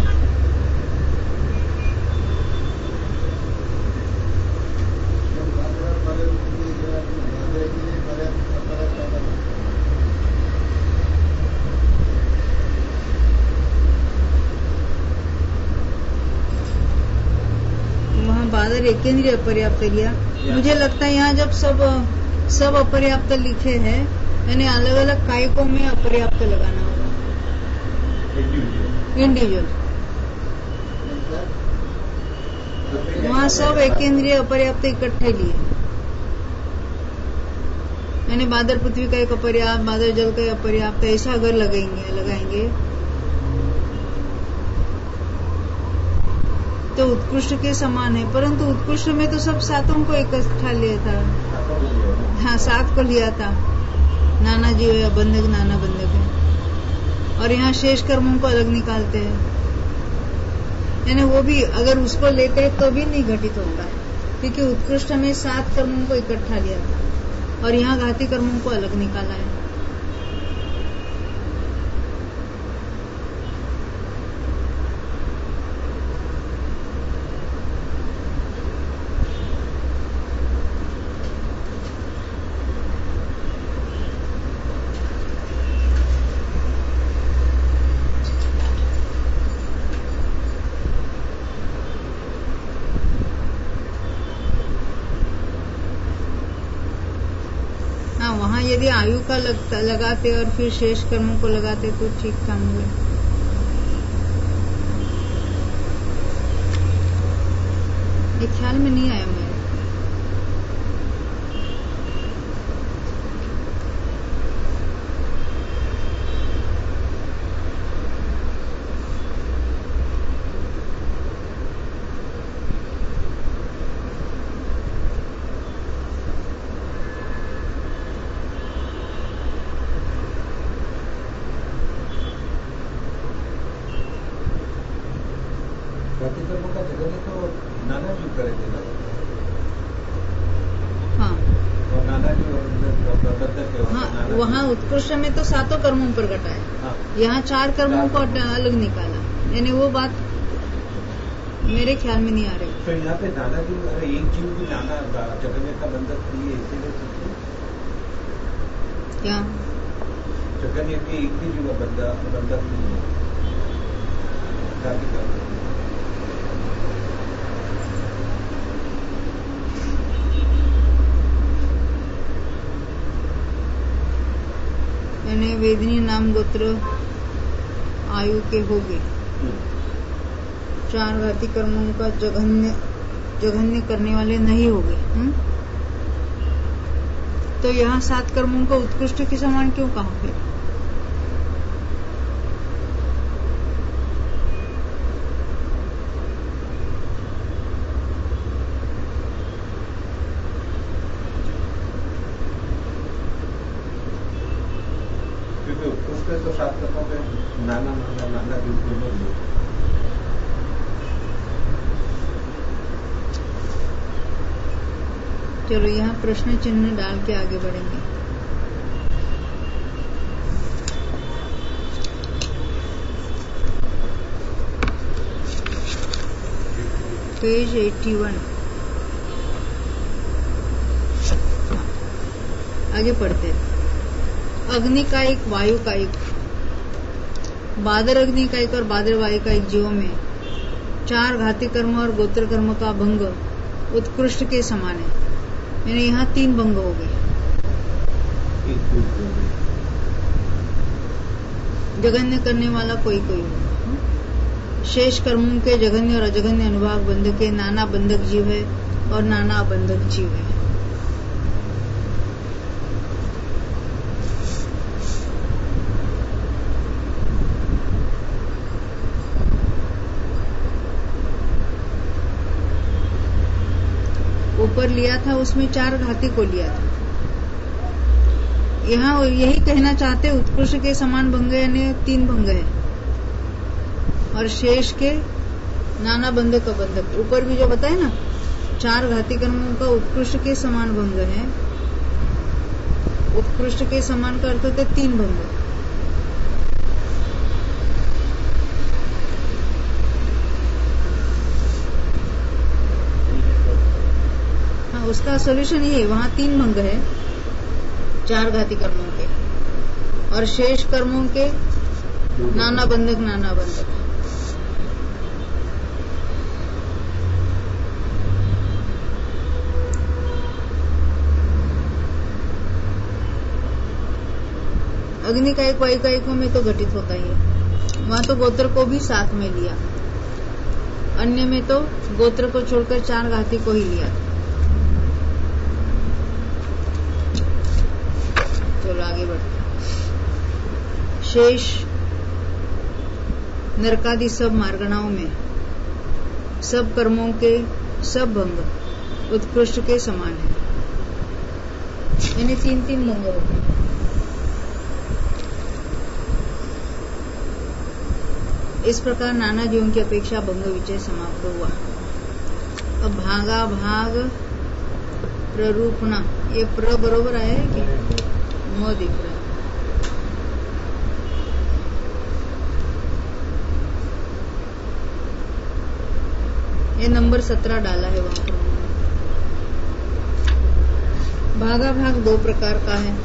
वहां बादल एकेंद्रीय अपर्याप्त लिया। मुझे लगता है यहाँ जब सब अपर्याप्त लिखे हैं, यानी अलग अलग कायिकों में अपर्याप्त लगाना होगा, इंडिविजुअल। वहाँ सब एकेंद्रीय अपर्याप्त इकट्ठे लिए, यानी बादल पृथ्वी का एक अपर्याप्त, बादल जल का अपर्याप्त, ऐसा अगर लगाएंगे तो उत्कृष्ट के समान है। परंतु उत्कृष्ट में तो सब 7 को इकट्ठा लिया था। हाँ, 7 को लिया था, नाना जीव है, अबंधक नाना बंधक है। और यहाँ शेष कर्मों को अलग निकालते हैं, यानी वो भी अगर उसको लेते तो भी नहीं घटित होता है, क्योंकि उत्कृष्ट में 7 कर्मों को इकट्ठा लिया था और यहाँ घाती कर्मों को अलग निकाला है। वहाँ यदि आयु का लगाते और फिर शेष कर्मों को लगाते तो ठीक काम हुए। ये ख्याल में नहीं आया मेरे। घाती कर्मों का जगह तो नाना जीव करे थे ना। हाँ और नाना जीव बंधक है। हाँ, वहाँ उत्कृष्ट में तो 7 कर्मों पर घटा है। हाँ। यहाँ 4 कर्मों को अलग निकाला, यानी वो बात मेरे ख्याल में नहीं आ रही। तो यहाँ पे नाना जीव, अरे एक जीव भी नाना जगन्य का बंधक नहीं है, इसीलिए क्या जगन्य के एक भी जीव बंधक नहीं है घाती कर्म। यानी वेदनी नाम गोत्र आयु के हो गए, 4 घाती कर्मों का जघन्य करने वाले नहीं हो गए। तो यहाँ 7 कर्मों को उत्कृष्ट के समान क्यों कहा फिर? क्योंकि उत्कृष्ट तो 7 कर्मों पे नाना जीव दोनों ही। चलो यहाँ प्रश्न चिन्ह डाल के आगे बढ़ेंगे। पेज 81 आगे पढ़ते हैं। अग्नि का एक, वायु का एक, बादर अग्नि का एक और बादर वायु का एक जीवों में 4 घाती कर्म और गोत्र कर्म का भंग उत्कृष्ट के समान है, यानी यहाँ 3 भंग हो गए। जघन्य करने वाला कोई होगा। शेष कर्मों के जघन्य और अजघन्य अनुभाग बंधक के नाना बंधक जीव है और नाना अबंधक जीव है। ऊपर लिया था उसमें 4 घाती को लिया था, यहाँ यही कहना चाहते उत्कृष्ट के समान भंग यानी 3 भंग है और शेष के नाना बंधक अबंधक। ऊपर भी जो बताए ना 4 घाती कर्मों का उत्कृष्ट के समान भंग है, उत्कृष्ट के समान का अर्थ होता है 3 भंग। उसका सोल्यूशन ये है, वहाँ 3 भंग है 4 घाती कर्मों के और शेष कर्मों के नाना बंधक नाना बंधक। अग्नि का एक वायु का एक में तो घटित होता ही है, वहां तो गोत्र को भी साथ में लिया, अन्य में तो गोत्र को छोड़कर 4 घाती को ही लिया। चलो आगे बढ़ते। शेष नरकादि सब मार्गणाओं में सब कर्मों के सब भंग उत्कृष्ट के समान है, यानी 3-3 भंग होते हैं। इस प्रकार नाना जीवों की अपेक्षा भंग विचय समाप्त हुआ। अब भागा भाग प्ररूपणा, ये प्र बरोबर आया है क्या? म दिख रहा है। ये नंबर 17 डाला है वहां पर। भागा भाग दो प्रकार का है।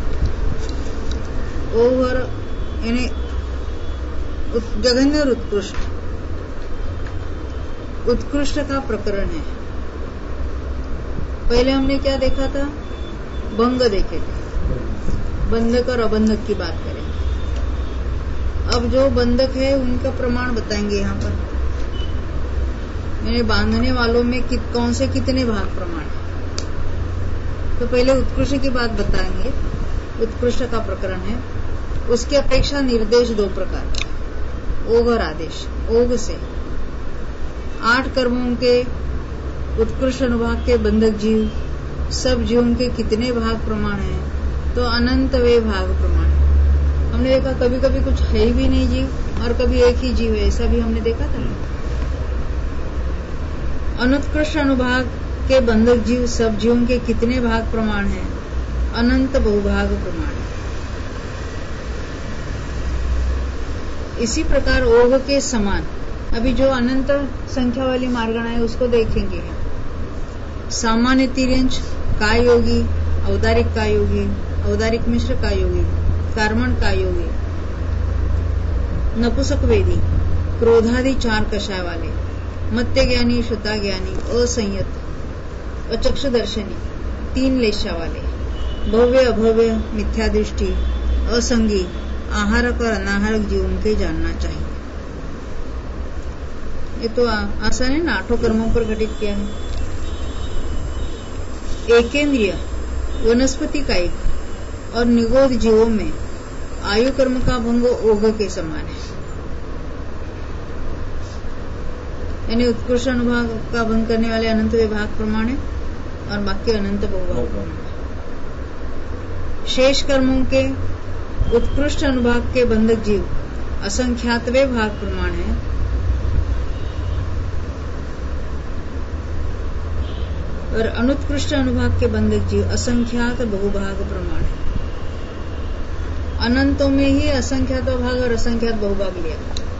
ओवर यानी जघन्य और उत्कृष्ट। उत्कृष्ट का प्रकरण है। पहले हमने क्या देखा था? भंग देखे थे, बंधक और अबंधक की बात करेंगे। अब जो बंधक है उनका प्रमाण बताएंगे यहाँ पर। यानी बांधने वालों में कौन से कितने भाग प्रमाण है। तो पहले उत्कृष्ट की बात बताएंगे। उत्कृष्ट का प्रकरण है। उसकी अपेक्षा निर्देश दो प्रकार का, ओग और आदेश। ओग से 8 कर्मों के उत्कृष्ट अनुभाग के बंधक जीव सब जीवों के कितने भाग प्रमाण है? तो अनंत वे भाग प्रमाण है। हमने देखा कभी कभी कुछ है ही भी नहीं जीव और कभी एक ही जीव है, ऐसा भी हमने देखा था। अनुत्कृष्ट अनुभाग के बंधक जीव सब जीवों के कितने भाग प्रमाण है? अनंत बहुभाग प्रमाण है। इसी प्रकार ओग के समान अभी जो अनंत संख्या वाली मार्गणा है उसको देखेंगे। सामान्य तिर्यंश का योगी, औदारिक का योगी, औदारिक मिश्र का योगी, कार्मण का योगी, नपुसक वेदी, क्रोधादि 4 कषाय वाले, मत्य ज्ञानी, श्रुता ज्ञानी, असंयत, अचक्षुदर्शनी, 3 लेशा वाले, भव्य अभव्य, मिथ्या दृष्टि, असंगी, आहारक और अनाहारक जीवों के जानना चाहिए। ये तो आसान है ना, 8 कर्मों पर घटित किया है। एकेंद्रिय वनस्पति कायिक और निगोध जीवों में आयु कर्म का भंग ओग के समान है। यानी उत्कृष्ट अनुभाग का भंग करने वाले अनंत विभाग प्रमाण है और बाकी अनंत बहुभाग प्रमाण है। शेष कर्मों के उत्कृष्ट अनुभाग के बंधक जीव असंख्यातवे भाग प्रमाण है और अनुत्कृष्ट अनुभाग के बंधक जीव असंख्यात बहुभाग प्रमाण है। अनंतों में ही असंख्यात भाग और असंख्यात बहुभाग लिया।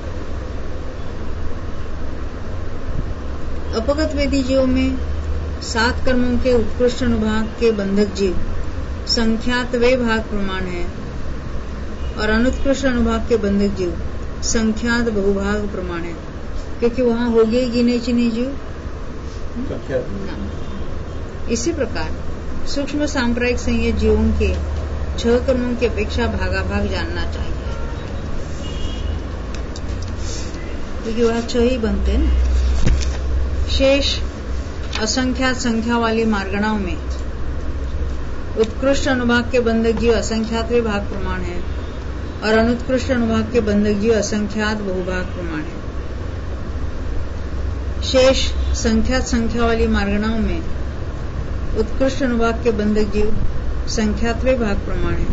अपगत वेदी जीवों में 7 कर्मों के उत्कृष्ट अनुभाग के बंधक जीव संख्यात वे भाग प्रमाण है और अनुत्कृष्ट अनुभाग के बंधक जीव संख्यात बहुभाग प्रमाण है, क्योंकि वहां हो गए गिने चिने जीव। इसी प्रकार सूक्ष्म सांप्रायिक संयत जीवों के 6 कर्मों की अपेक्षा भागाभाग जानना चाहिए, क्योंकि वह 6 ही बनते हैं ना। शेष असंख्यात संख्या वाली मार्गणाओं में उत्कृष्ट अनुभाग के बंधक जीव असंख्यात वे भाग प्रमाण है और अनुत्कृष्ट अनुभाग के बंधक जीव असंख्यात बहुभाग प्रमाण है। शेष संख्यात संख्या वाली मार्गणाओं में उत्कृष्ट अनुभाग के बंधक जीव संख्यात्वे भाग प्रमाण है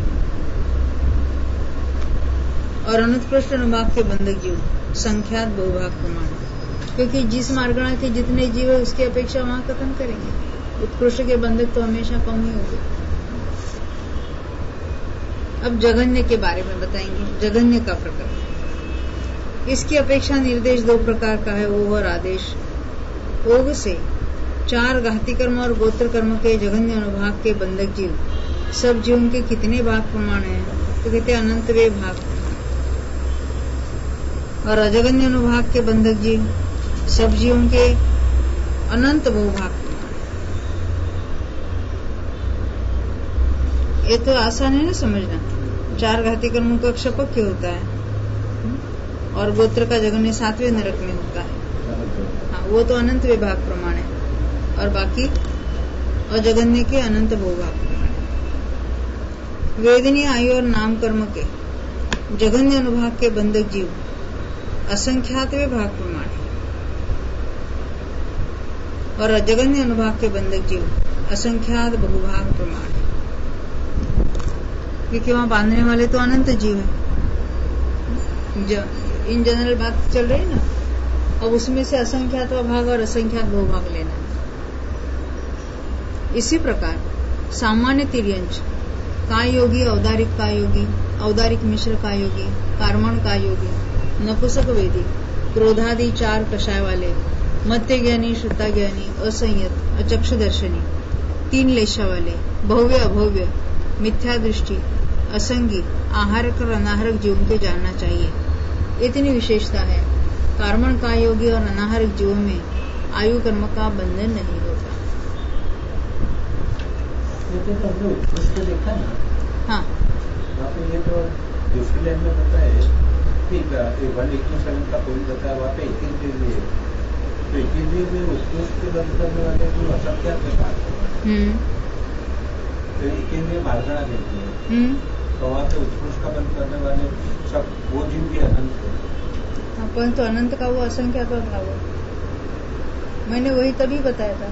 और अनुत्कृष्ट अनुभाग के बंधक जीव संख्यात बहुभाग प्रमाण है, क्योंकि जिस मार्गणा के जितने जीव है उसकी अपेक्षा वहां कथन करेंगे। उत्कृष्ट के बंधक तो हमेशा कम ही होंगे। अब जघन्य के बारे में बताएंगे। जघन्य का प्रकार, इसकी अपेक्षा निर्देश 2 प्रकार का है, ओग और आदेश। ओग से 4 घाती कर्म और गोत्र कर्म के जघन्य अनुभाग के बंधक जीव सब जीवों के कितने भाग प्रमाण है? तो कहते अनंत वे भाग। और अजघन्य अनुभाग के बंधक जीव सब जीवों के अनंत बहुभाग प्रमाण। ये तो आसान है ना समझना। 4 घाती कर्मों का क्षपक्य होता है और गोत्र का जघन्य 7वें नरक में होता है। हाँ, वो तो अनंत विभाग प्रमाण है और बाकी अजघन्य के अनंत बहुभाग प्रमाण। वेदनीय आयु और नाम कर्म के जघन्य अनुभाग के बंधक जीव असंख्यात वे भाग प्रमाण है और अजघन्य अनुभाग के बंधक जीव असंख्यात बहुभाग प्रमाण है, क्योंकि वहां बांधने वाले तो अनंत जीव है। इन जनरल बात चल रही है ना, अब उसमें से असंख्यात्वा भाग और असंख्यात बहुभाग लेना है। इसी प्रकार सामान्य तिर्यंच काय योगी, औदारिक काय योगी, औदारिक मिश्र काय योगी, कार्मण काय योगी, नपुसक वेदी, क्रोधादि 4 कषाय वाले, मत्य ज्ञानी, श्रुता ज्ञानी, असंयत, अचक्षुदर्शनी, 3 लेशा वाले, भव्य अभव्य, मिथ्या दृष्टि, असंगी, आहारक और अनाहारक जीवों के जानना चाहिए। इतनी विशेषता है। कार्मण काय योगी और अनाहारक जीवों में आयु कर्म का बंधन नहीं होता। तो हमने उत्कृष्ट देखा ना, हाँ, वहाँ पे ये तो दूसरी लाइन में बताया ठीक है, 187 का कोई बताया वहाँ पे 21 तो 21 में उत्कृष्ट बंद करने वाले जो असंख्यात के बात तो 21 मार्गणा देती है, तो वहाँ पे उत्कृष्ट का बंद करने वाले सब वो जीव भी अनंत है। हाँ, परंतु अनंत का वो असंख्यात भाव है। मैंने वही तभी बताया था,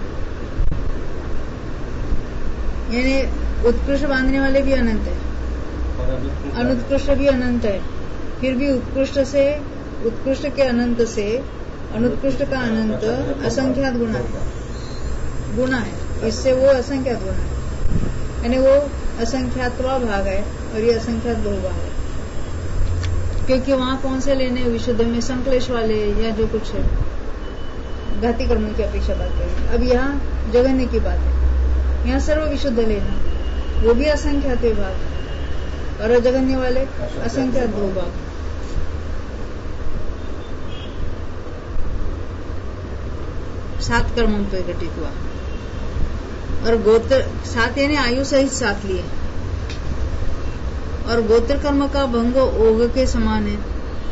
यानी उत्कृष्ट बांधने वाले भी अनंत है, अनुत्कृष्ट भी अनंत है। फिर भी उत्कृष्ट के अनंत से अनुत्कृष्ट का अनंत असंख्यात गुना है, इससे वो असंख्यात गुना है, यानी वो असंख्यातवा भाग है और ये असंख्यात बहुभाग है। क्योंकि वहां कौन से लेने, विशुद्ध में संक्लेश वाले या जो कुछ है, घाती कर्मों की अपेक्षा बात करेंगे। अब यहाँ जघन्य की बात है, यहाँ सर्व विशुद्ध लेना, वो भी असंख्यात विभाग और अजगन्य वाले असंख्यात बहुभाग। सात कर्मों पर घटित हुआ और गोत्र 7 यानी आयु सहित 7 लिए, और गोत्र कर्म का भंग ओग के समान है।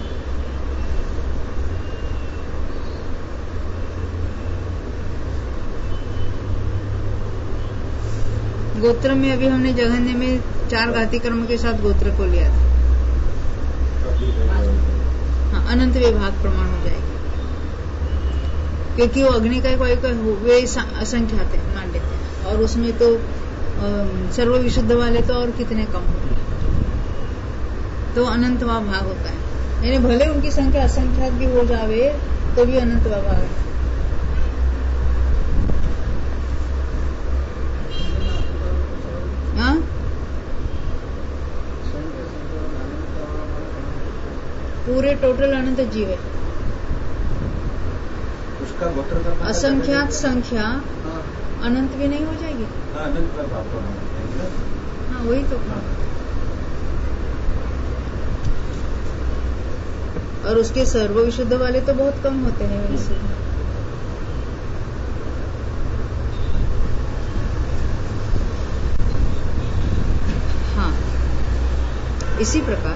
गोत्र में अभी हमने जघन्य में 4 घाती कर्म के साथ गोत्र को लिया था। हाँ, अनंत विभाग प्रमाण हो जाएगी, क्योंकि वो अग्नि का वे असंख्यात है मान लेते हैं, और उसमें तो सर्व विशुद्ध वाले तो और कितने कम होते हैं, तो अनंतवा भाग होता है। यानी भले उनकी संख्या असंख्यात भी हो जावे तो भी अनंतवा भाग है। हाँ, पूरे टोटल अनंत जीव है। उसका गोत्र का असंख्यात संख्या अनंत भी नहीं हो जाएगी। अनंत का भाव तो हाँ, वही तो। और उसके सर्व विशुद्ध वाले तो बहुत कम होते हैं वैसे। हाँ, इसी प्रकार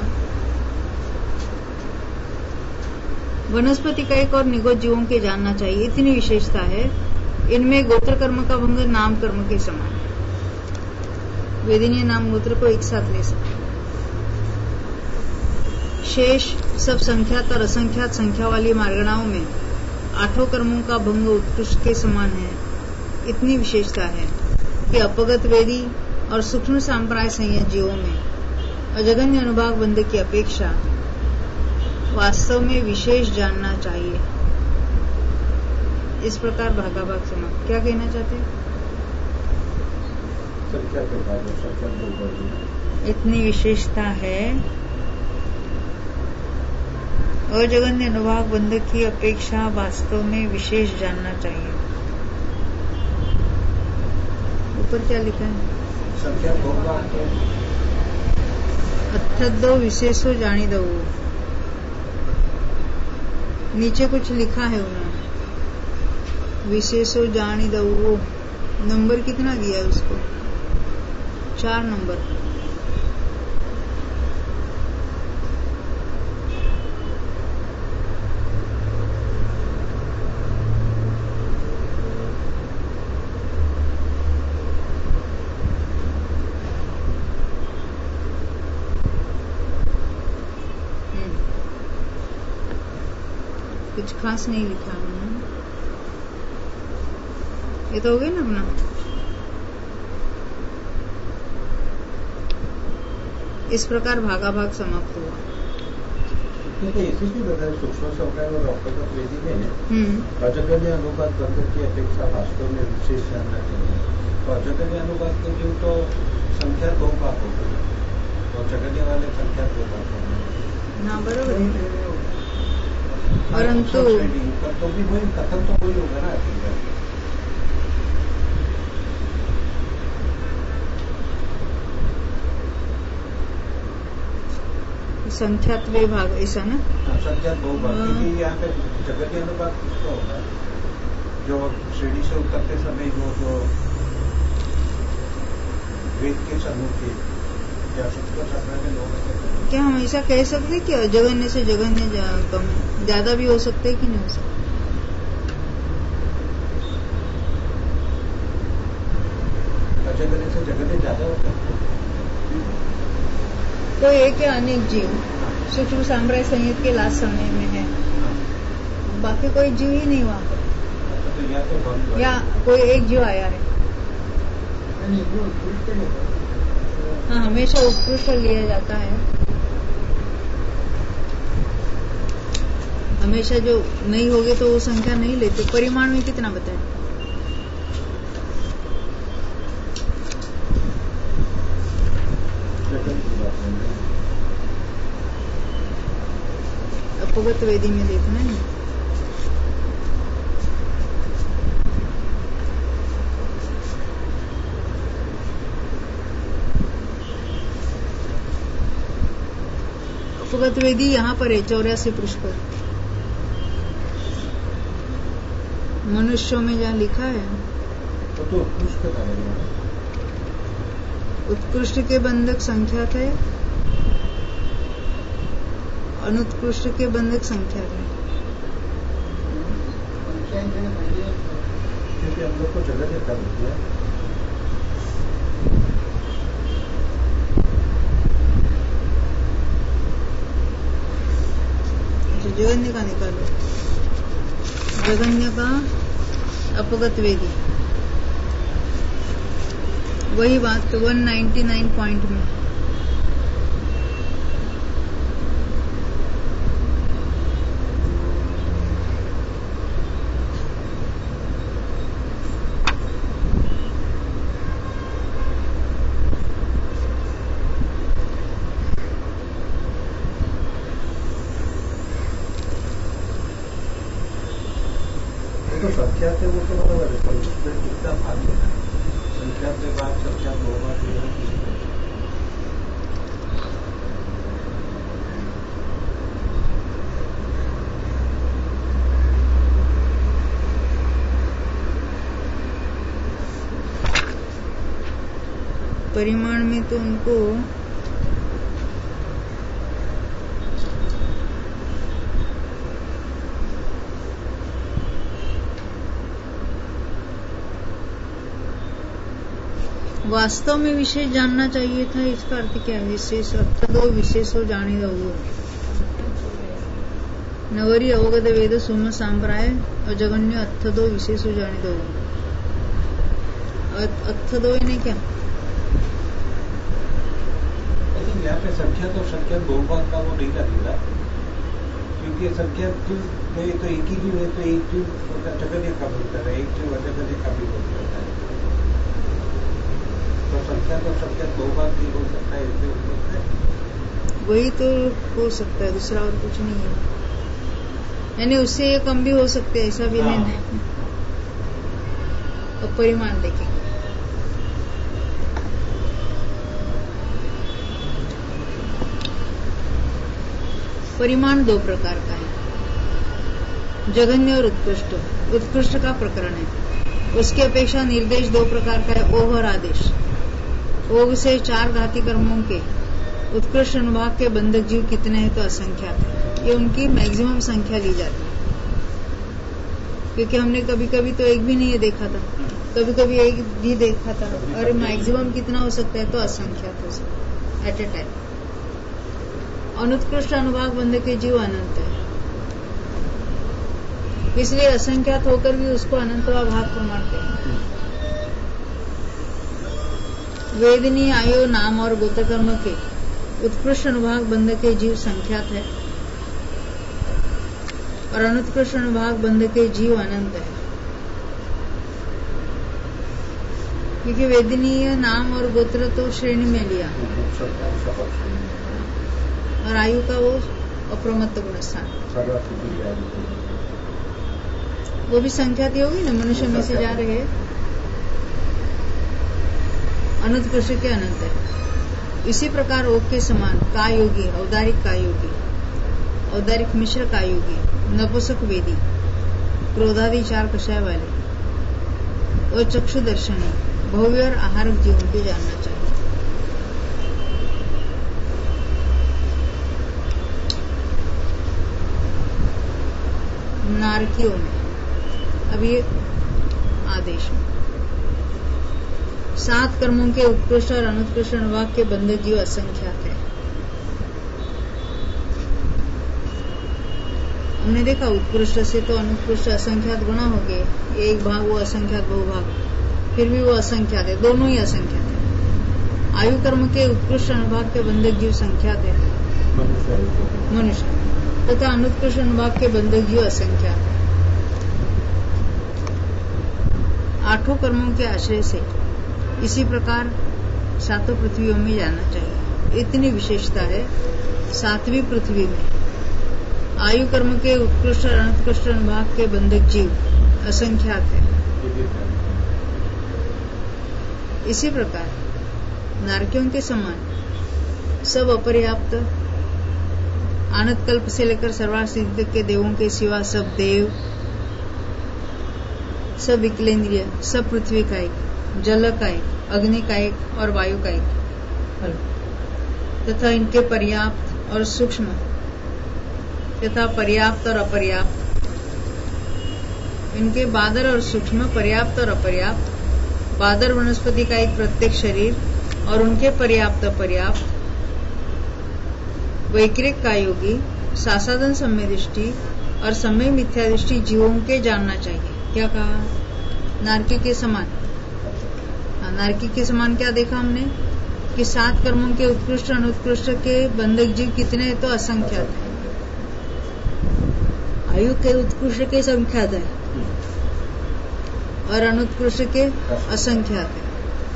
वनस्पति का एक और निगोद जीवों के जानना चाहिए। इतनी विशेषता है, इनमें गोत्र कर्म का भंग नाम कर्म के समान है। वेदिनीय नाम गोत्र को एक साथ ले सकते। शेष सब संख्यात और असंख्यात संख्या वाली मार्गणाओं में 8 कर्मों का भंग उत्कृष्ट के समान है। इतनी विशेषता है कि अपगत वेदी और सूक्ष्म सांप्राय संयत जीवों में अजगन्य अनुभाग बंध की अपेक्षा वास्तव में विशेष जानना चाहिए। इस प्रकार भागाभाग समाप्त। क्या कहना चाहते हैं? इतनी विशेषता है, अजगन्य अनुभाग बंध की अपेक्षा वास्तव में विशेष जानना चाहिए। ऊपर क्या लिखा है? अथदो विशेषो जानी दो। नीचे कुछ लिखा है उन्होंने, विशेषो जानी दो। नंबर कितना दिया है उसको? 4 नंबर। कुछ खास नहीं लिखा उन्होंने। ये तो हो गया ना अपना। इस प्रकार भागाभाग समाप्त हुआ। क्योंकि इसी की वजह सूक्ष्म संख्या और अपगत वेदी में अजगन्य अनुपात बंधक की अपेक्षा वास्तव में विशेष जानना चाहिए। तो अजगन्य अनुपात के जीव तो संख्या 2 भाग होती है और जगन्य वाले संख्या 2 भाग होती है ना, बरोबर है। परंतु तो भी वही कथन तो वही होगा ना। संख्यात्वे भाग ऐसा ना, संख्यात बहुभाग, क्योंकि यहाँ पे जगन्य अनुपात किसका होगा जो श्रेणी से उतरते समय जो वेद के समूह के या सूक्ष्म संख्या में लोग, क्या हम ऐसा कह सकते कि अजगन्य से जगन्य कम ज्यादा भी हो सकते कि नहीं हो सकते? अजगन्य से जगन्य ज्यादा होता है। कोई एक या अनेक जीव सूक्ष्म साम्राज्य संहित के लास्ट समय में है, बाकी कोई जीव ही नहीं वहाँ पर, या कोई एक जीव आया है। हाँ, हमेशा उत्कृष्ट लिया जाता है। हमेशा जो नहीं होगे तो वो संख्या नहीं लेते। परिमाण में कितना बताए? अपगत वेदी में देखना है। अपगत वेदी यहाँ पर है 84 पृष्ठ पर। मनुष्यों में जहाँ लिखा है तो उत्कृष्ट के बंधक संख्या थे, अनुत्कृष्ट के बंधक संख्या है। क्योंकि हम लोग को जगह देता है। जगन्य का निकालो, जगन्य का अपगत वेदी, वही बात तो 199 पॉइंट में। तो संख्या से वो तो बराबर है, पर उसमें कितना भाग होता है? संख्या से भाग, संख्या 2 भाग, परिमाण में तो उनको वास्तव में विशेष जानना चाहिए था। इसका अर्थ क्या है? विशेष अर्थ दो विशेष हो जाने दो। नवरी अवगत वेद सोम सांप्राय और जगन्य अर्थ दो विशेष हो जाने दो। अर्थ दो ने क्या? लेकिन यहाँ पे संख्या तो संख्या 2 भाग का वो नहीं लगेगा, क्योंकि संख्या तो एक ही जीव है, तो एक जीव जगन्य का बोलता है, एक जीव अजगन्य का भी बोलता है। तो संख्या 2 भाग भी हो सकता है, इससे हो सकता है। वही तो हो सकता है, दूसरा और कुछ नहीं है। यानी उससे ये कम भी हो सकते हैं, ऐसा भी नहीं है। अब परिमाण देखेंगे। परिमाण 2 प्रकार का है, जगन्य और उत्कृष्ट। उत्कृष्ट का प्रकरण है, उसकी अपेक्षा निर्देश 2 प्रकार का है, ओघ और आदेश। ओघ से 4 घाती कर्मों के उत्कृष्ट अनुभाग के बंधक जीव कितने हैं? तो असंख्यात है। ये उनकी मैक्सिमम संख्या ली जाती है, क्योंकि हमने कभी कभी तो एक भी नहीं देखा था, कभी कभी एक भी देखा था, और मैक्सिमम कितना हो सकता है? तो असंख्यात हो सकता है एट ए टाइम। अनुत्कृष्ट अनुभाग बंधक के जीव अनंत है, इसलिए असंख्यात होकर भी उसको अनंतवा भाग प्रमाणते हैं। वेदनी आयु नाम और गोत्रकर्म के उत्कृष्ट अनुभाग बंधक के जीव संख्यात है, और अनुत्कृष्ट अनुभाग बंध के जीव अनंत है। क्योंकि वेदनीय नाम और गोत्र तो श्रेणी में लिया और आयु का वो अप्रमत्त गुण स्थान, वो भी संख्याती होगी ना, मनुष्य में से जा रहे हैं, अनुत्कृष्ट के अनंत है। इसी प्रकार ओक के समान का योगी, औदारिक का योगी, औदारिक मिश्र का योगी, नपुंसक वेदी, क्रोधादि 4 कषाय वाले और चक्षु दर्शनी भव्य और आहारक जीवन को जानना चाहिए। नारकियों में अब ये आदेश में 7 कर्मों के उत्कृष्ट और अनुत्कृष्ट अनुभाग के बंधक जीव असंख्यात है। हमने देखा उत्कृष्ट से तो अनुत्कृष्ट असंख्यात गुना हो गए, एक भाग वो असंख्यात बहुभाग, फिर भी वो असंख्यात है, दोनों ही असंख्यात है। आयु कर्म के उत्कृष्ट अनुभाग के बंधक जीव संख्यात है मनुष्य, तथा अनुत्कृष्ट अनुभाग के बंधक जीव असंख्यात है। 8 कर्मों के आश्रय से इसी प्रकार 7 पृथ्वियों में जाना चाहिए। इतनी विशेषता है 7वीं पृथ्वी में आयु कर्म के उत्कृष्ट और अनुत्कृष्ट अनुभाग के बंधक जीव असंख्यात है। इसी प्रकार नारकियों के समान सब अपर्याप्त आनंद कल्प से लेकर सर्वार्थ सिद्धि तक के देवों के सिवा सब देव, सब विकलेंद्रिय, सब पृथ्वी का एक, जल का एक, अग्नि का एक और वायु का एक, तथा इनके पर्याप्त और सूक्ष्म तथा पर्याप्त और अपर्याप्त, इनके बादर और सूक्ष्म, पर्याप्त और अपर्याप्त, बादर वनस्पति का एक प्रत्येक शरीर और उनके पर्याप्त अपर्याप्त, वैक्रिक का योगी, सासादन सम्य दृष्टि और सम्य मिथ्या दृष्टि जीवों के जानना चाहिए। क्या कहा? नारकी के समान। नारकी के समान क्या देखा हमने कि 7 कर्मों के उत्कृष्ट अनुत्कृष्ट के बंधक जीव कितने हैं? तो असंख्यात है। आयु के उत्कृष्ट के संख्यात है और अनुत्कृष्ट के असंख्यात है।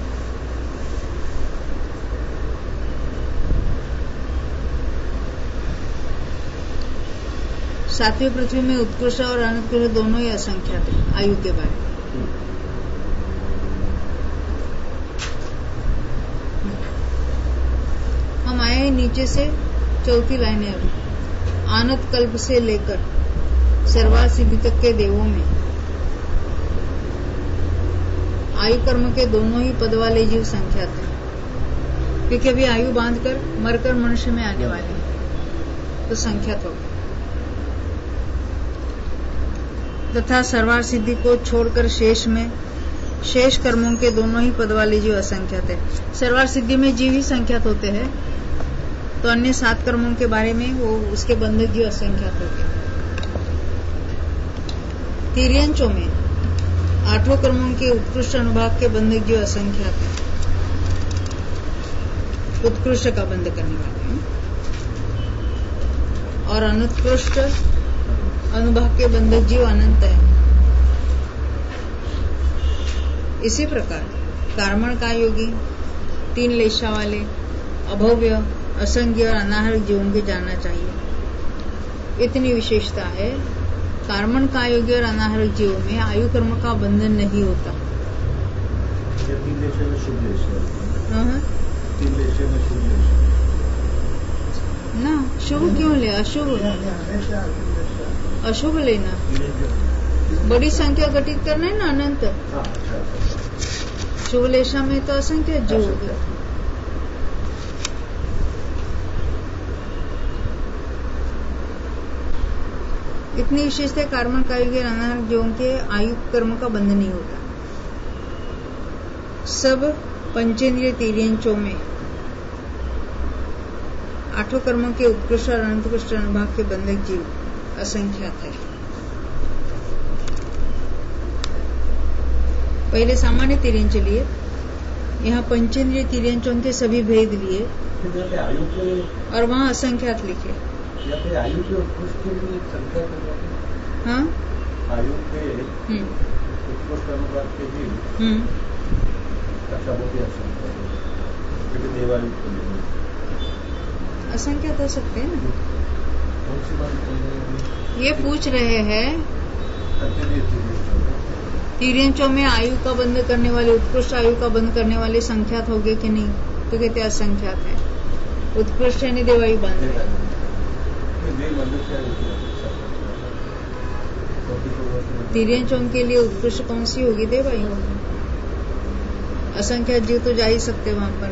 सातवीं पृथ्वी में उत्कृष्ट और अनुत्कृष्ट दोनों ही असंख्यात है आयु के बारे में। हम आए नीचे से, चौथी लाइन है अभी। आनत कल्प से लेकर सर्वार्थ सिद्धि तक के देवों में आयु कर्म के दोनों ही पद वाले जीव संख्यात है, क्योंकि अभी आयु बांधकर मरकर मनुष्य में आने वाले हैं, तो संख्यात होगा। तथा सर्वार्थ सिद्धि को छोड़कर शेष में शेष कर्मों के दोनों ही पद वाले जीव असंख्यात है। सर्वार्थ सिद्धि में जीव ही संख्यात होते हैं, तो अन्य 7 कर्मों के बारे में वो उसके बंधक जीव असंख्यात होते हैं। तिर्यंचों में 8 कर्मों के उत्कृष्ट अनुभाग के बंधक जीव असंख्यात है, उत्कृष्ट का बंध करने वाले हैं, और अनुत्कृष्ट अनुभाग के बंधक जीव अनंत है। इसी प्रकार कार्मण का योगी, 3 लेशा वाले, अभव्य, असंज्ञ और अनाहर जीवों के जानना चाहिए। इतनी विशेषता है, कार्मण का योगी और अनाहर जीवों में आयु कर्म का बंधन नहीं होता। ना शुभ क्यों ले? अशुभ लेना, बड़ी संख्या घटित करना है ना, अनंत। शुभ लेशा में तो असंख्य जीव होगा। इतनी विशेषता कार्मण कायुगी अनाहर जीवों के आयु कर्म का बंधन नहीं होता। सब पंचेंद्रिय तिर्यंचों में 8 कर्मों के उत्कृष्ट और अनुत्कृष्ट अनुभाग के बंधक जीव असंख्यात है। पहले सामान्य तिर्यंच लिए, यहाँ पंचेंद्रिय तिर्यंचों के सभी भेद लिए और वहाँ असंख्यात लिखे। आयु के उत्कृष्ट के लिए संख्या हाँ आयु के उत्कृष्ट अनुपात के भी अच्छा वो भी असंख्या क्योंकि देवायु असंख्यात हो सकते हैं ना। कौन सी बात बोल रहे हैं? ये पूछ रहे हैं तिर्यंचों में आयु का बंध करने वाले, उत्कृष्ट आयु का बंध करने वाले संख्यात होंगे कि नहीं, तो कहते असंख्यात है। उत्कृष्ट यानी देवायु बंध है। तिर्यंचों के लिए उत्कृष्ट कौन सी होगी? देवायु होगी। असंख्यात जीव तो जा ही सकते वहां पर।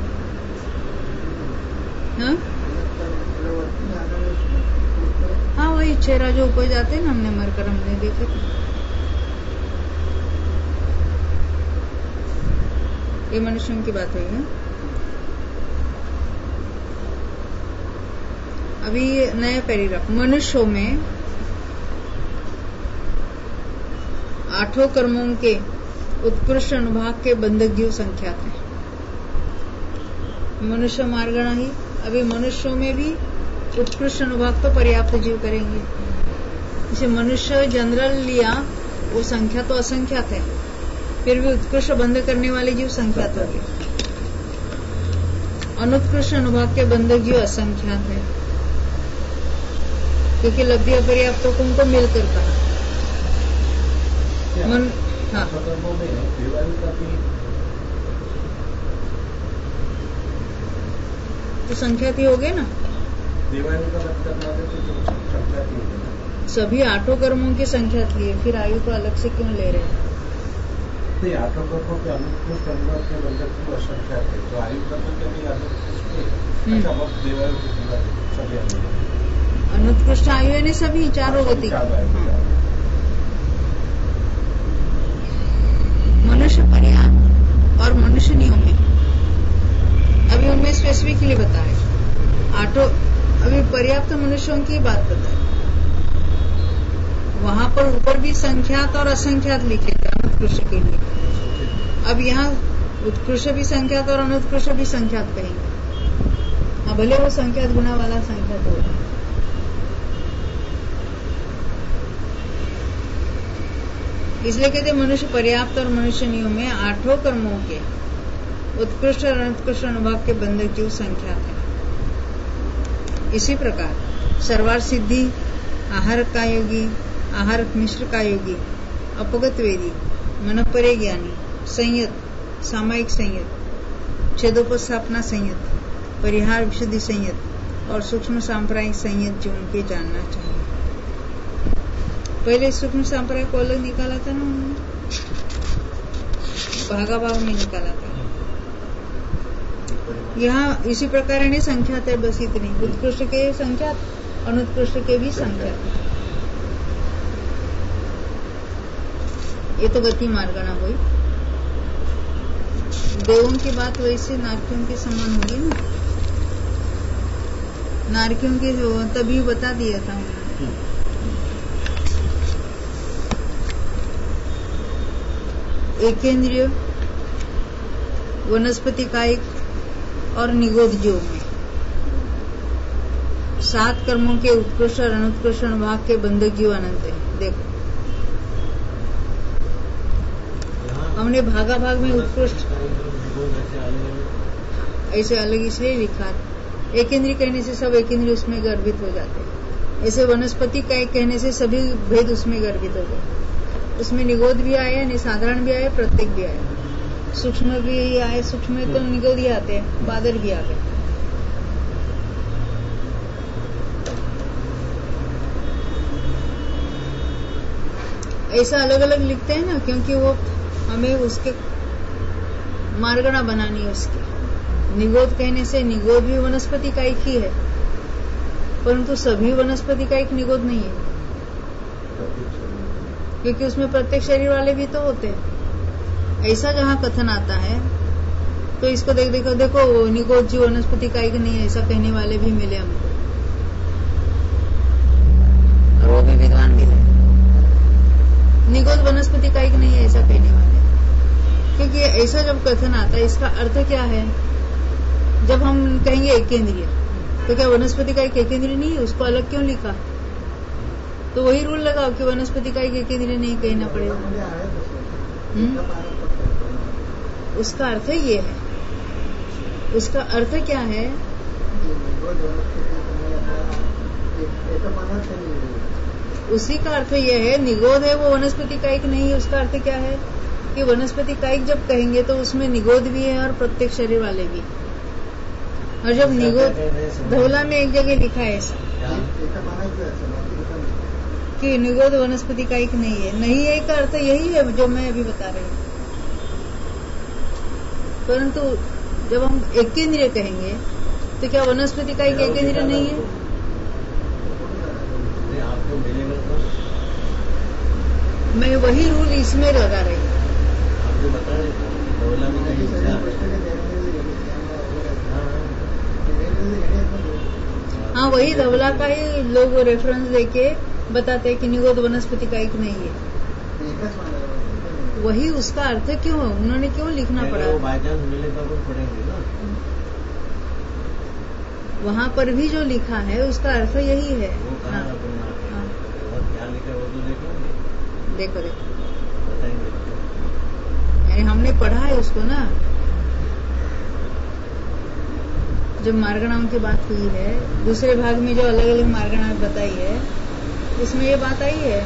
हाँ वही 6 राजा ऊपर जाते हैं ना, हमने मरकर हमने देखे थे। ये मनुष्यों की बात हुई है। अभी नया पैराग्राफ। मनुष्यों में 8 कर्मों के उत्कृष्ट अनुभाग के बंधक जीव संख्यात है। मनुष्य मार्गणा ही। अभी मनुष्यों में भी उत्कृष्ट अनुभाग तो पर्याप्त जीव करेंगे। इसे मनुष्य जनरल लिया, वो संख्या तो असंख्यात है, फिर भी उत्कृष्ट बंध करने वाले जीव संख्यात होंगे। अनुत्कृष्ट अनुभाग के बंधक जीव असंख्यात है, क्योंकि लब्धि अपर्याप्तों को उनको मिलकर कहा। हाँ तो संख्यात ही हो गए ना। देवायु का मतलब संख्यात ही होगा। सभी 8 कर्मों की संख्यात लिए, फिर आयु को अलग से क्यों ले रहे हैं? नहीं, 8 कर्मों के अनुत्कृष्ट अनुभाग के बंधक जीव असंख्यात है, तो आयु कर्मों के भी देवायु सभी अनुत्कृष्ट आयु यानी सभी 4 गति। मनुष्य पर्याप्त और मनुष्य नियम है। अभी उनमें स्पेसिफिकली बताए 8। अभी पर्याप्त मनुष्यों की बात बताए, वहां पर ऊपर भी संख्यात और असंख्यात लिखे थे अनुत्कृष्ट के लिए। अब यहाँ उत्कृष्ट भी संख्यात और अनुत्कृष्ट भी संख्यात कहेंगे। हाँ भले वो संख्यात गुना वाला संख्यात होगा। इसलिए कहते मनुष्य पर्याप्त और मनुष्य नियम में 8 कर्मों के उत्कृष्ट और अनुत्कृष्ट अनुभाग के बंधक जीव संख्यात है। इसी प्रकार सर्वार्थ सिद्धि, आहार का योगी, आहार मिश्र का योगी, अपगत वेदी, मनपरे ज्ञानी, संयत, सामायिक संयत, छेदोपस्थापना संयत, परिहार विशुद्धि संयत और सूक्ष्म सांप्रदायिक संयत जीवन के जानना चाहिए। पहले सूक्ष्म सांप्रदायिक को अलग निकाला था ना उन्होंने, भागाभाग में निकाला था। यहाँ इसी प्रकार ने संख्यात है, बस इतनी। उत्कृष्ट के संख्यात, अनुत्कृष्ट के भी संख्यात। ये तो गति मार्गणा हुई। देवों की बात वैसे नारकियों के समान होगी ना। नारकियों की तभी बता दिया था उन्होंने। एकेंद्रिय, वनस्पति कायिक और निगोद जीव में 7 कर्मों के उत्कृष्ट और अनुत्कृष्ट अनुभाग के बंधक जीव अनंत है। देखो हमने भागा भाग में उत्कृष्ट ऐसे अलग इसलिए लिखा। एक इंद्रिय कहने से सब एक इंद्रिय उसमें गर्भित हो जाते हैं। ऐसे वनस्पति का एक कहने से सभी भेद उसमें गर्भित हो गए। उसमें निगोद भी आया, निसाधारण भी आया, प्रत्येक भी आया, सूक्ष्म भी आए। सूक्ष्म में तो निगोद ही आते हैं, बादल भी आ गए। ऐसा अलग अलग लिखते हैं ना, क्योंकि वो हमें उसके मार्गणा बनानी है। उसकी निगोद कहने से निगोद भी वनस्पति का एक ही है, परंतु सभी वनस्पति का एक निगोद नहीं है, क्योंकि उसमें प्रत्येक शरीर वाले भी तो होते हैं। ऐसा जहाँ कथन आता है तो इसको देखो निगोद जी वनस्पति का एक नहीं है, ऐसा कहने वाले भी मिले हमको, और वो भी विद्वान मिले। निगोद वनस्पति का एक नहीं है ऐसा कहने वाले, क्योंकि ऐसा जब कथन आता है इसका अर्थ क्या है? जब हम कहेंगे एकेंद्रिय, तो क्या वनस्पति का एक एकेंद्रिय नहीं है? उसको अलग क्यों लिखा? तो वही रूल लगाओ कि वनस्पति का एक इंद्रिय नहीं कहना पड़ेगा। उसका अर्थ ये है, उसका अर्थ क्या है? उसी का अर्थ यह है, निगोद है वो वनस्पति का एक नहीं है। उसका अर्थ क्या है कि वनस्पति का एक जब कहेंगे तो उसमें निगोद भी है और प्रत्येक शरीर वाले भी। और जब निगोद धवला में एक जगह लिखा है ऐसा कि निगोद वनस्पति का एक नहीं है। नहीं है का अर्थ यही है जो मैं अभी बता रही हूँ। परंतु जब हम एक इंद्रिय कहेंगे तो क्या वनस्पति का एक इंद्रिय नहीं है? आपको मिलेगा तो मैं वही रूल इसमें लगा रही हूँ। आपको बता रहे धवला में कहीं हाँ, वही धवला का ही लोग रेफरेंस देके बताते हैं कि निगोद वनस्पति का एक नहीं है। वही उसका अर्थ क्यों उन्होंने क्यों लिखना पड़ा? बाय चांस मिले तो पढ़ेंगे ना। वहाँ पर भी जो लिखा है उसका अर्थ यही है। हाँ, क्या लिखा वो तो देखेंगे। देखो बताएंगे। यानी हमने पढ़ा है उसको ना। जब मार्गणाओं की बात हुई है, दूसरे भाग में जो अलग अलग मार्गणाएं बताई है उसमें ये बात आई है।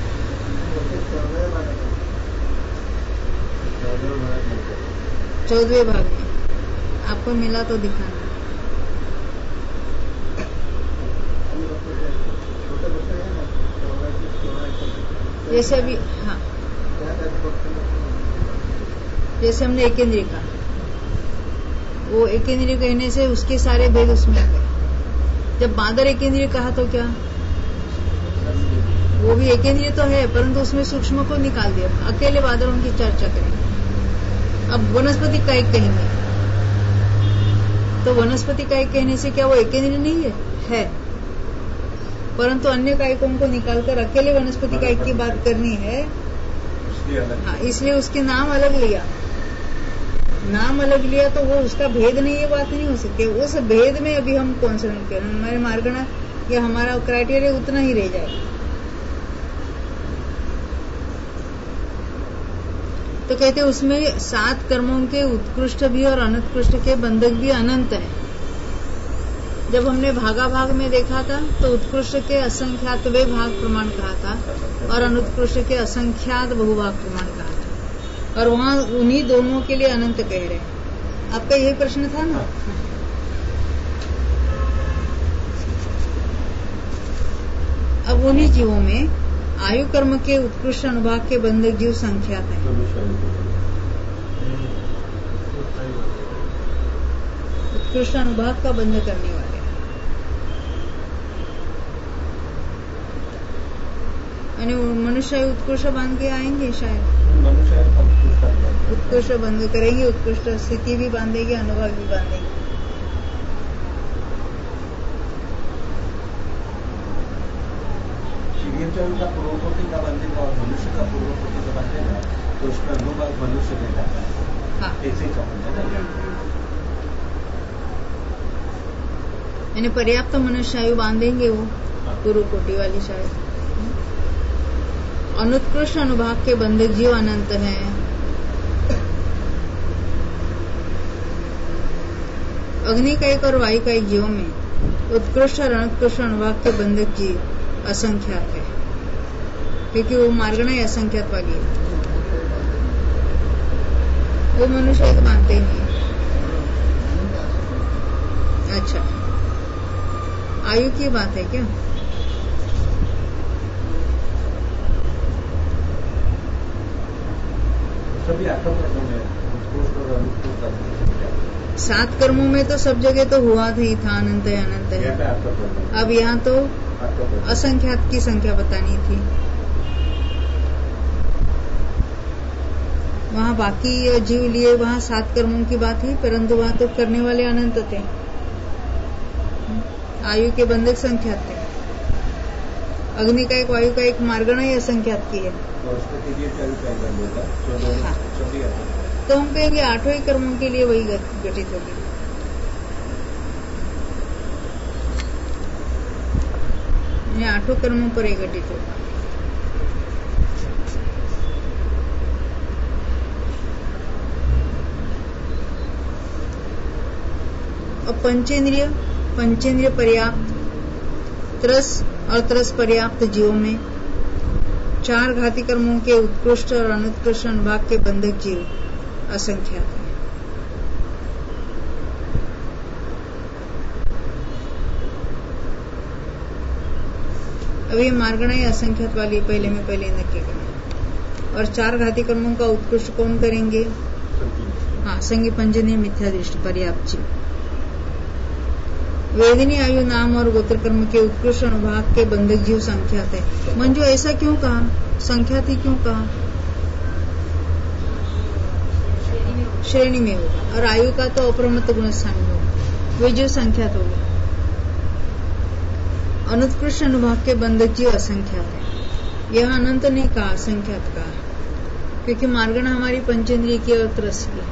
14वें भाग में आपको मिला तो दिखाना। जैसे अभी हाँ, जैसे हमने एक इंद्रिय का, वो एक इंद्रिय कहने से उसके सारे भेद उसमें आ गए। जब बादर एक इंद्रिय कहा तो क्या वो भी एक इंद्रिय तो है, परंतु उसमें सूक्ष्म को निकाल दिया। अकेले बादरों की चर्चा करेंगे। अब वनस्पति का एक कहेंगे तो वनस्पति का एक कहने से क्या वो एक इंद्रिय नहीं है? परंतु अन्य कायकों को निकालकर अकेले वनस्पति का एक की बात करनी है। हाँ, इसलिए उसके नाम अलग लिया। नाम अलग लिया तो वो उसका भेद नहीं, ये बात नहीं हो सकती। उस भेद में अभी हम कॉन्सेंट्रेट करें, हमारे मार्गणा या हमारा क्राइटेरिया उतना ही रह जाएगा। तो कहते हैं उसमें 7 कर्मों के उत्कृष्ट भी और अनुत्कृष्ट के बंधक भी अनंत है। जब हमने भागा भाग में देखा था तो उत्कृष्ट के असंख्यात वे भाग प्रमाण कहा था और अनुत्कृष्ट के असंख्यात बहुभाग प्रमाण कहा था, और वहाँ उन्हीं दोनों के लिए अनंत कह रहे हैं। आपका यही प्रश्न था ना? अब उन्हीं जीवों में आयु कर्म के उत्कृष्ट अनुभाग के बंधक जीव संख्यात है। उत्कृष्ट अनुभाग का बंध करने वाले यानी मनुष्य उत्कृष्ट बांध के आएंगे, शायद उत्कृष्ट बंध करेंगे, उत्कृष्ट स्थिति भी बांधेगी, अनुभाग भी बांधेगी। का पूर्वकोटि का बंधेगा और मनुष्य का पूर्वकोटि का बंधेगा तो उसमें अनुभाग मनुष्य दे जाता है। हाँ, ऐसे यानी पर्याप्त मनुष्य आयु बांधेंगे वो पूर्व कोटि वाली शायद। अनुत्कृष्ट अनुभाग के बंधक जीव अनंत हैं। अग्नि का एक और वायु का एक जीव में उत्कृष्ट और अनुत्कृष्ट अनुभाग के बंधक जीव असंख्यात है, क्योंकि वो मार्गणा असंख्यात वाली है। वो मनुष्य एक मानते ही नहीं। अच्छा, आयु की बात है क्या? सभी 8 कर्मों में उत्कृष्ट और अनुत्कृष्ट 7 कर्मों में तो सब जगह तो हुआ ही था, अनंत है अनंत है। अब यहाँ तो असंख्यात की संख्या बतानी थी। वहाँ बाकी जीव लिए वहाँ 7 कर्मों की बात ही, परंतु वहाँ तो करने वाले अनंत थे। आयु के बंधक संख्यात थे। अग्नि का एक, वायु का एक, मार्गणा ही असंख्यात की है। हाँ, तो हम कहेंगे 8 ही कर्मों के लिए वही गठित होगी। ये 8 कर्मों पर एकत्रित होगा। और पंचेंद्रिय पर्याप्त त्रस और त्रस पर्याप्त जीवों में 4 घाती कर्मों के उत्कृष्ट और अनुत्कृष्ट अनुभाग के बंधक जीव असंख्यात है। अभी मार्गणाई असंख्यात वाली पहले नक्की करें। और 4 घाती कर्मों का उत्कृष्ट कौन करेंगे? हाँ, संगी पंचेंद्रिय मिथ्या दृष्टि पर्याप्त जीव। वेदिनी आयु नाम और गोत्र कर्म के उत्कृष्ट अनुभाग के बंधक जीव संख्यात है। मंजू ऐसा क्यों कहा? संख्यात ही क्यों कहा? श्रेणी में होगा। और आयु का तो अप्रमत्त गुणस्थानी होगा, वे जीव संख्यात होगा। अनुत्कृष्ट अनुभाग के बंधक जीव असंख्यात है। यह अनंत ने कहा, असंख्यात कहा, क्योंकि मार्गण हमारी पंचेंद्रिय की और त्रस की।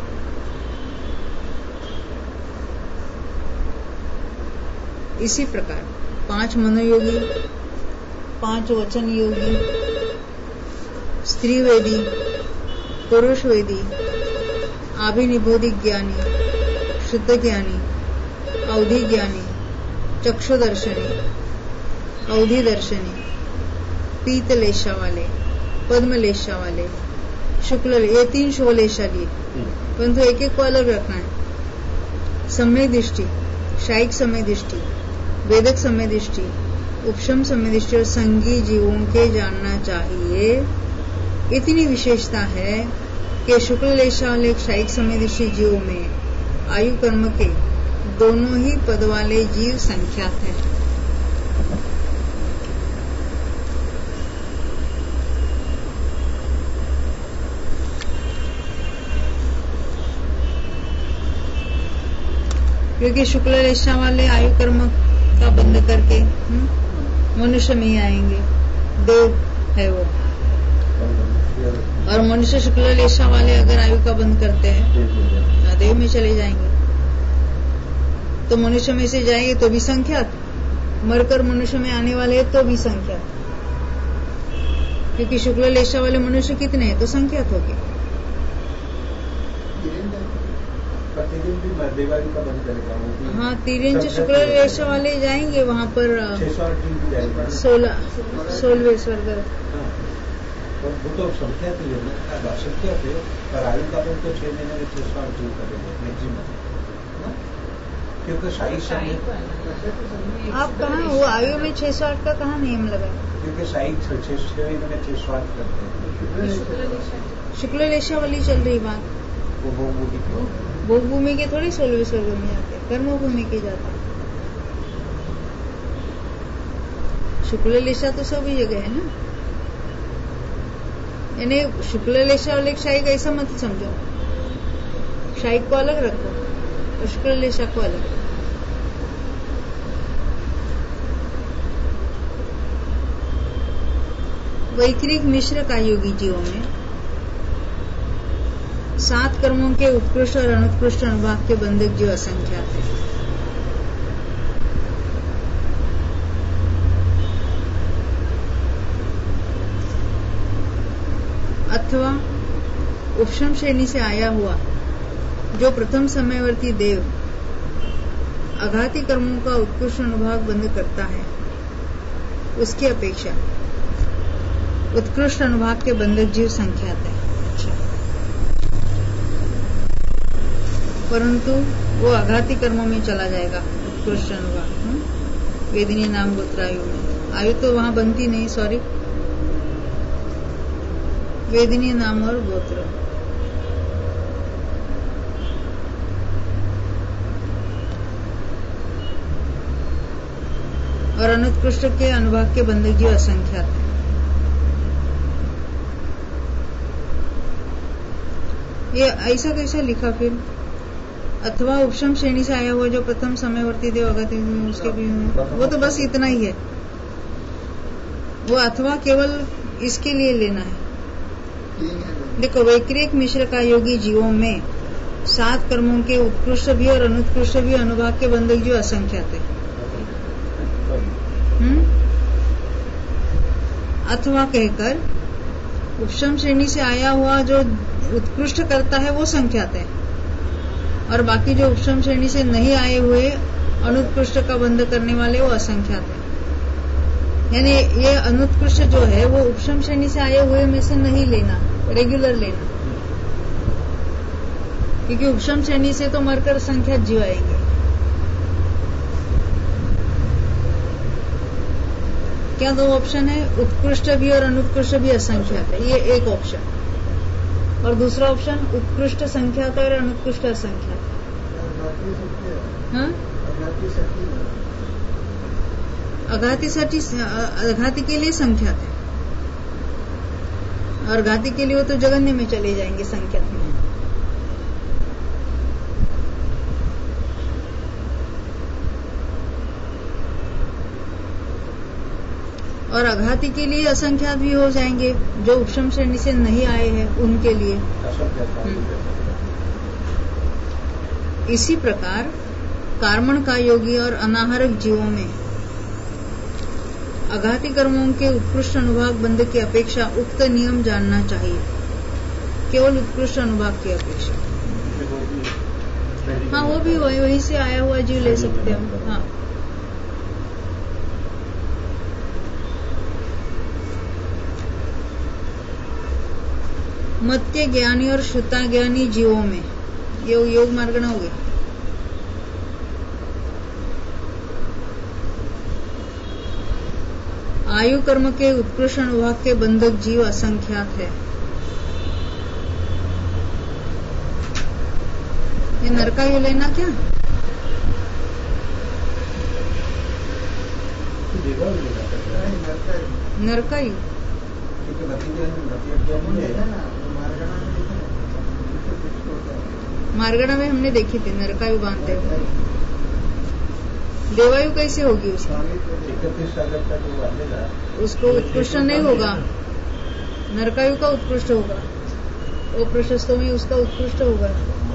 इसी प्रकार 5 मनोयोगी, 5 वचन योगी, स्त्री वेदी, पुरुष वेदी, आभिनिबोधिक ज्ञानी, शुद्ध ज्ञानी, अवधि ज्ञानी, चक्षुदर्शनी, अवधि दर्शनी, पीतलेशा वाले, पद्मलेशा वाले, शुक्ल, ये 3 शुभलेशा लिए, परंतु एक को अलग रखना है। समय दृष्टि, शायिक समय दृष्टि, वेदक समय दृष्टि, उपशम समय दृष्टि और संगी जीवों के जानना चाहिए। इतनी विशेषता है कि शुक्ल लेशा वाले शायिक समय दृष्टि जीवों में आयु कर्म के दोनों ही पद वाले जीव संख्यात है। क्योंकि शुक्ल रेशा वाले आयु कर्म का बंद करके मनुष्य में ही आएंगे, देव है वो। और मनुष्य शुक्ल रेशा वाले अगर आयु का बंद करते हैं देव में चले जाएंगे। तो मनुष्य में से जाएंगे तो भी संख्यात, मरकर मनुष्य में आने वाले तो भी संख्यात, क्योंकि शुक्ल लेशा वाले मनुष्य कितने हैं तो संख्यात हो गए। हाँ, तिरंज शुक्ल रेशा वाले जाएंगे वहाँ पर 16वें स्वर्ग। वो तो संख्या थी ना, संख्या थे, पर आयु का तो 6 महीने में 608 जीव करेंगे मैक्सिमम, क्योंकि आप कहाँ वो आयु में 608 का कहाँ नियम लगा? क्योंकि शाही 6 महीने में 608 करते हैं। शुक्ल लेशा वाली चल रही बात। वो भोग भूमि के थोड़ी 16वें स्वर्ग में जाते, कर्म भूमि के जाता। शुक्ल लेशा तो सभी जगह है ना, यानी शुक्ल लेशा वाले शाही का ऐसा मत समझो, शाही को अलग रखो और शुक्ल लेशा को अलग रखो। वैक्रिक मिश्र का योगी जीवों में 7 कर्मों के उत्कृष्ट और अनुत्कृष्ट अनुभाग के बंधक जीव असंख्यात है। अथवा उपशम श्रेणी से आया हुआ जो प्रथम समयवर्ती देव आघाती कर्मों का उत्कृष्ट अनुभाग बंद करता है, उसकी अपेक्षा उत्कृष्ट अनुभाग के बंधक जीव संख्यात है। परंतु वो आघाती कर्मों में चला जाएगा। उत्कृष्ट अनुभाग वेदिनी नाम गोत्र आयु में, आयु तो वहां बनती नहीं, सॉरी, वेदिनी नाम और गोत्र। और अनुत्कृष्ट के अनुभाग के बंधक जीव असंख्यात है। ये ऐसा कैसा लिखा फिर? अथवा उपशम श्रेणी से आया हुआ जो प्रथम समयवर्ती देव आघाती उसके भी, वो तो बस इतना ही है। वो अथवा केवल इसके लिए लेना है। देखो, वैक्रिक मिश्र का योगी जीवों में 7 कर्मों के उत्कृष्ट भी और अनुत्कृष्ट भी अनुभाग के बंधक जीव असंख्यात है। अथवा कहकर उपशम श्रेणी से आया हुआ जो उत्कृष्ट करता है वो संख्यात है, और बाकी जो उपशम श्रेणी से नहीं आए हुए अनुत्कृष्ट का बंध करने वाले वो असंख्यात है। यानी ये अनुत्कृष्ट जो है वो उपशम श्रेणी से आए हुए में से नहीं लेना, रेगुलर लेना, क्योंकि उपशम श्रेणी से तो मरकर संख्यात जीव आएंगे। क्या दो ऑप्शन है? उत्कृष्ट भी और अनुत्कृष्ट भी असंख्यात है, ये एक ऑप्शन। और दूसरा ऑप्शन उत्कृष्ट संख्यात और अनुत्कृष्ट असंख्यात। हाँ, अघाती के लिए संख्यात है, और घाती के लिए वो तो जगन्य में चले जाएंगे संख्यात में। और अघाती के लिए असंख्यात भी हो जाएंगे, जो उपशम श्रेणी से नहीं आए हैं उनके लिए। इसी प्रकार कार्मण का योगी और अनाहारक जीवों में अघाती कर्मों के उत्कृष्ट अनुभाग बंध की अपेक्षा उक्त नियम जानना चाहिए, केवल उत्कृष्ट अनुभाग की अपेक्षा। हाँ, वो भी वहीं से आया हुआ जीव ले सकते हैं। हाँ, मत्य ज्ञानी और श्रुता ज्ञानी जीवों में ये योग मार्गण हो गए। आयु कर्म के उत्कृष्ट अनुभाग के बंधक जीव असंख्यात है। ये नरकायु लेना क्या? नरकायु मार्गणा में हमने देखी थी नरकायु बांधते हुए। देवायु कैसे होगी उसकी? उसको उत्कृष्ट नहीं होगा, नरकायु का उत्कृष्ट होगा, वो प्रशस्तों में उसका उत्कृष्ट होगा।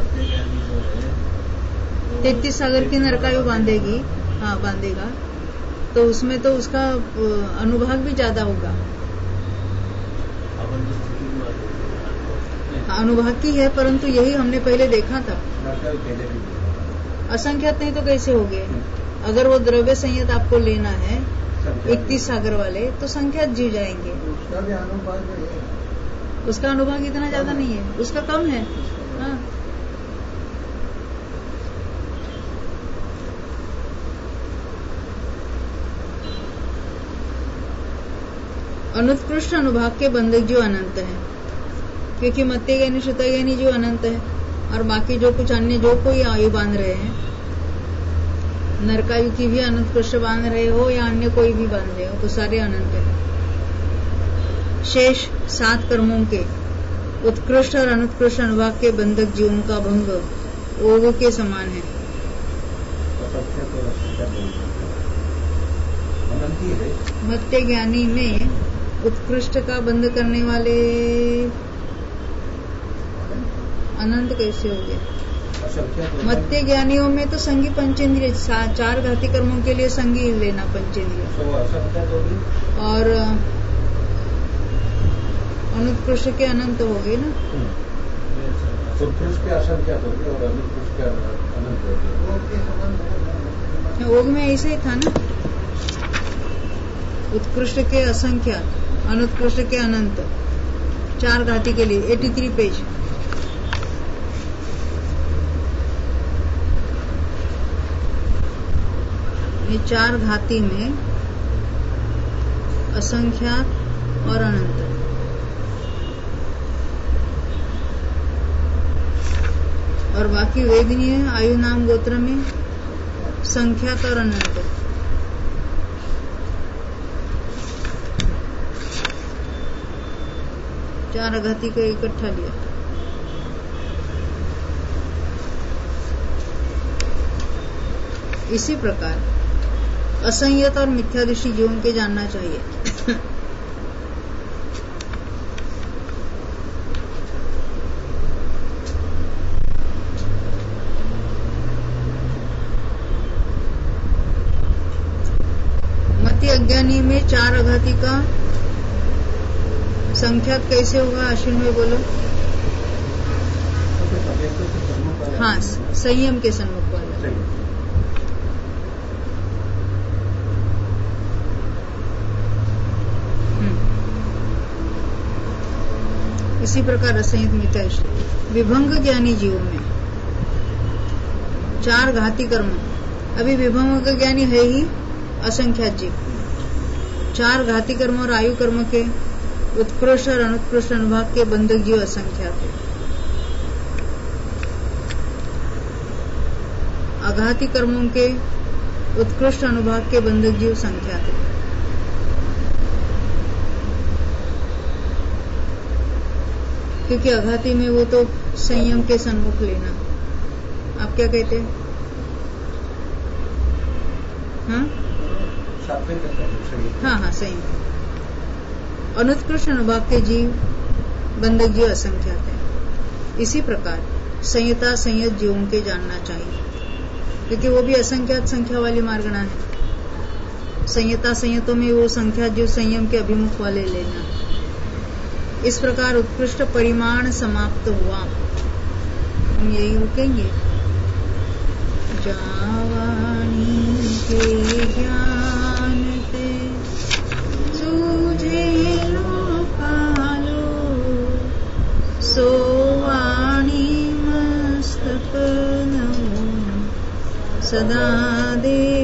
33 सागर की नरकायु बांधेगी, हाँ बांधेगा, तो उसमें तो उसका अनुभाग भी ज्यादा होगा। अनुभाग की है, परंतु यही हमने पहले देखा था। असंख्यात नहीं तो कैसे हो गए? अगर वो द्रव्य संयत आपको लेना है 31 सागर वाले, तो संख्यात जीव जाएंगे। उसका अनुभाग इतना ज्यादा नहीं है, उसका कम है। हाँ, अनुत्कृष्ट अनुभाग के बंधक जीव अनंत है, क्योंकि मत्य ज्ञानी श्रुता ज्ञानी जीव अनंत है, और बाकी जो कुछ अन्य जो कोई आयु बांध रहे हैं, नरकायु की भी अनुत्कृष्ट बांध रहे हो या अन्य कोई भी बांध रहे हो, तो सारे अनंत है। शेष 7 कर्मों के उत्कृष्ट और अनुत्कृष्ट अनुभाग के बंधक जीवों का भंग ओग के समान है। मत्य ज्ञानी में उत्कृष्ट का बंध करने वाले अनंत कैसे हो गए? मत्य ज्ञानियों में तो संगी पंचेंद्रिय, 4 घाती कर्मों के लिए संगी लेना पंचेंद्रिय, और अनुत्कृष्ट के अनंत हो गए ना। उत्कृष्ट के असंख्यात होगी और अनुत्कृष्ट के अनंत होगी। योग में ऐसे ही था ना, उत्कृष्ट के असंख्यात, अनुत्कृष्ट के अनंत, 4 घाती के लिए 83 पेज। ये 4 घाती में असंख्यात और अनंत, और बाकी वेदनीय आयु नाम गोत्र में संख्यात और अनंत। चार घाती को इकट्ठा लिया। इसी प्रकार असंयत और मिथ्यादृष्टि जीवों के जानना चाहिए। मति अज्ञानी में 4 अघाती का संख्यात कैसे होगा अश्विन भाई बोलो। हाँ, संयम के सन्मुख वाला। इसी प्रकार असंयत मितैष विभंग ज्ञानी जीवों में 4 घाती कर्म। अभी विभंग ज्ञानी है ही असंख्यात जीव। 4 घाती कर्म और आयु कर्म के उत्कृष्ट और अनुत्कृष्ट अनुभाग के बंधक जीव असंख्यात है। आघाती कर्मों के उत्कृष्ट अनुभाग के बंधक जीव संख्यात है। क्योंकि आघाती में वो तो संयम के सन्मुख लेना। आप क्या कहते हैं? हाँ हाँ हाँ, संयम। अनुत्कृष्ट अनुभाग के जीव बंधक जीव असंख्यात है। इसी प्रकार संयता संयत जीवों के जानना चाहिए, क्योंकि वो भी असंख्यात संख्या वाली मार्गणा है। संयता संयतों में वो संख्या जीव संयम के अभिमुख वाले लेना। इस प्रकार उत्कृष्ट परिमाण समाप्त हुआ। हम यही रुकेंगे। जावानी के ज्ञान ते सूझे लोकालो, सोवाणी मस्तक नमो सदा दे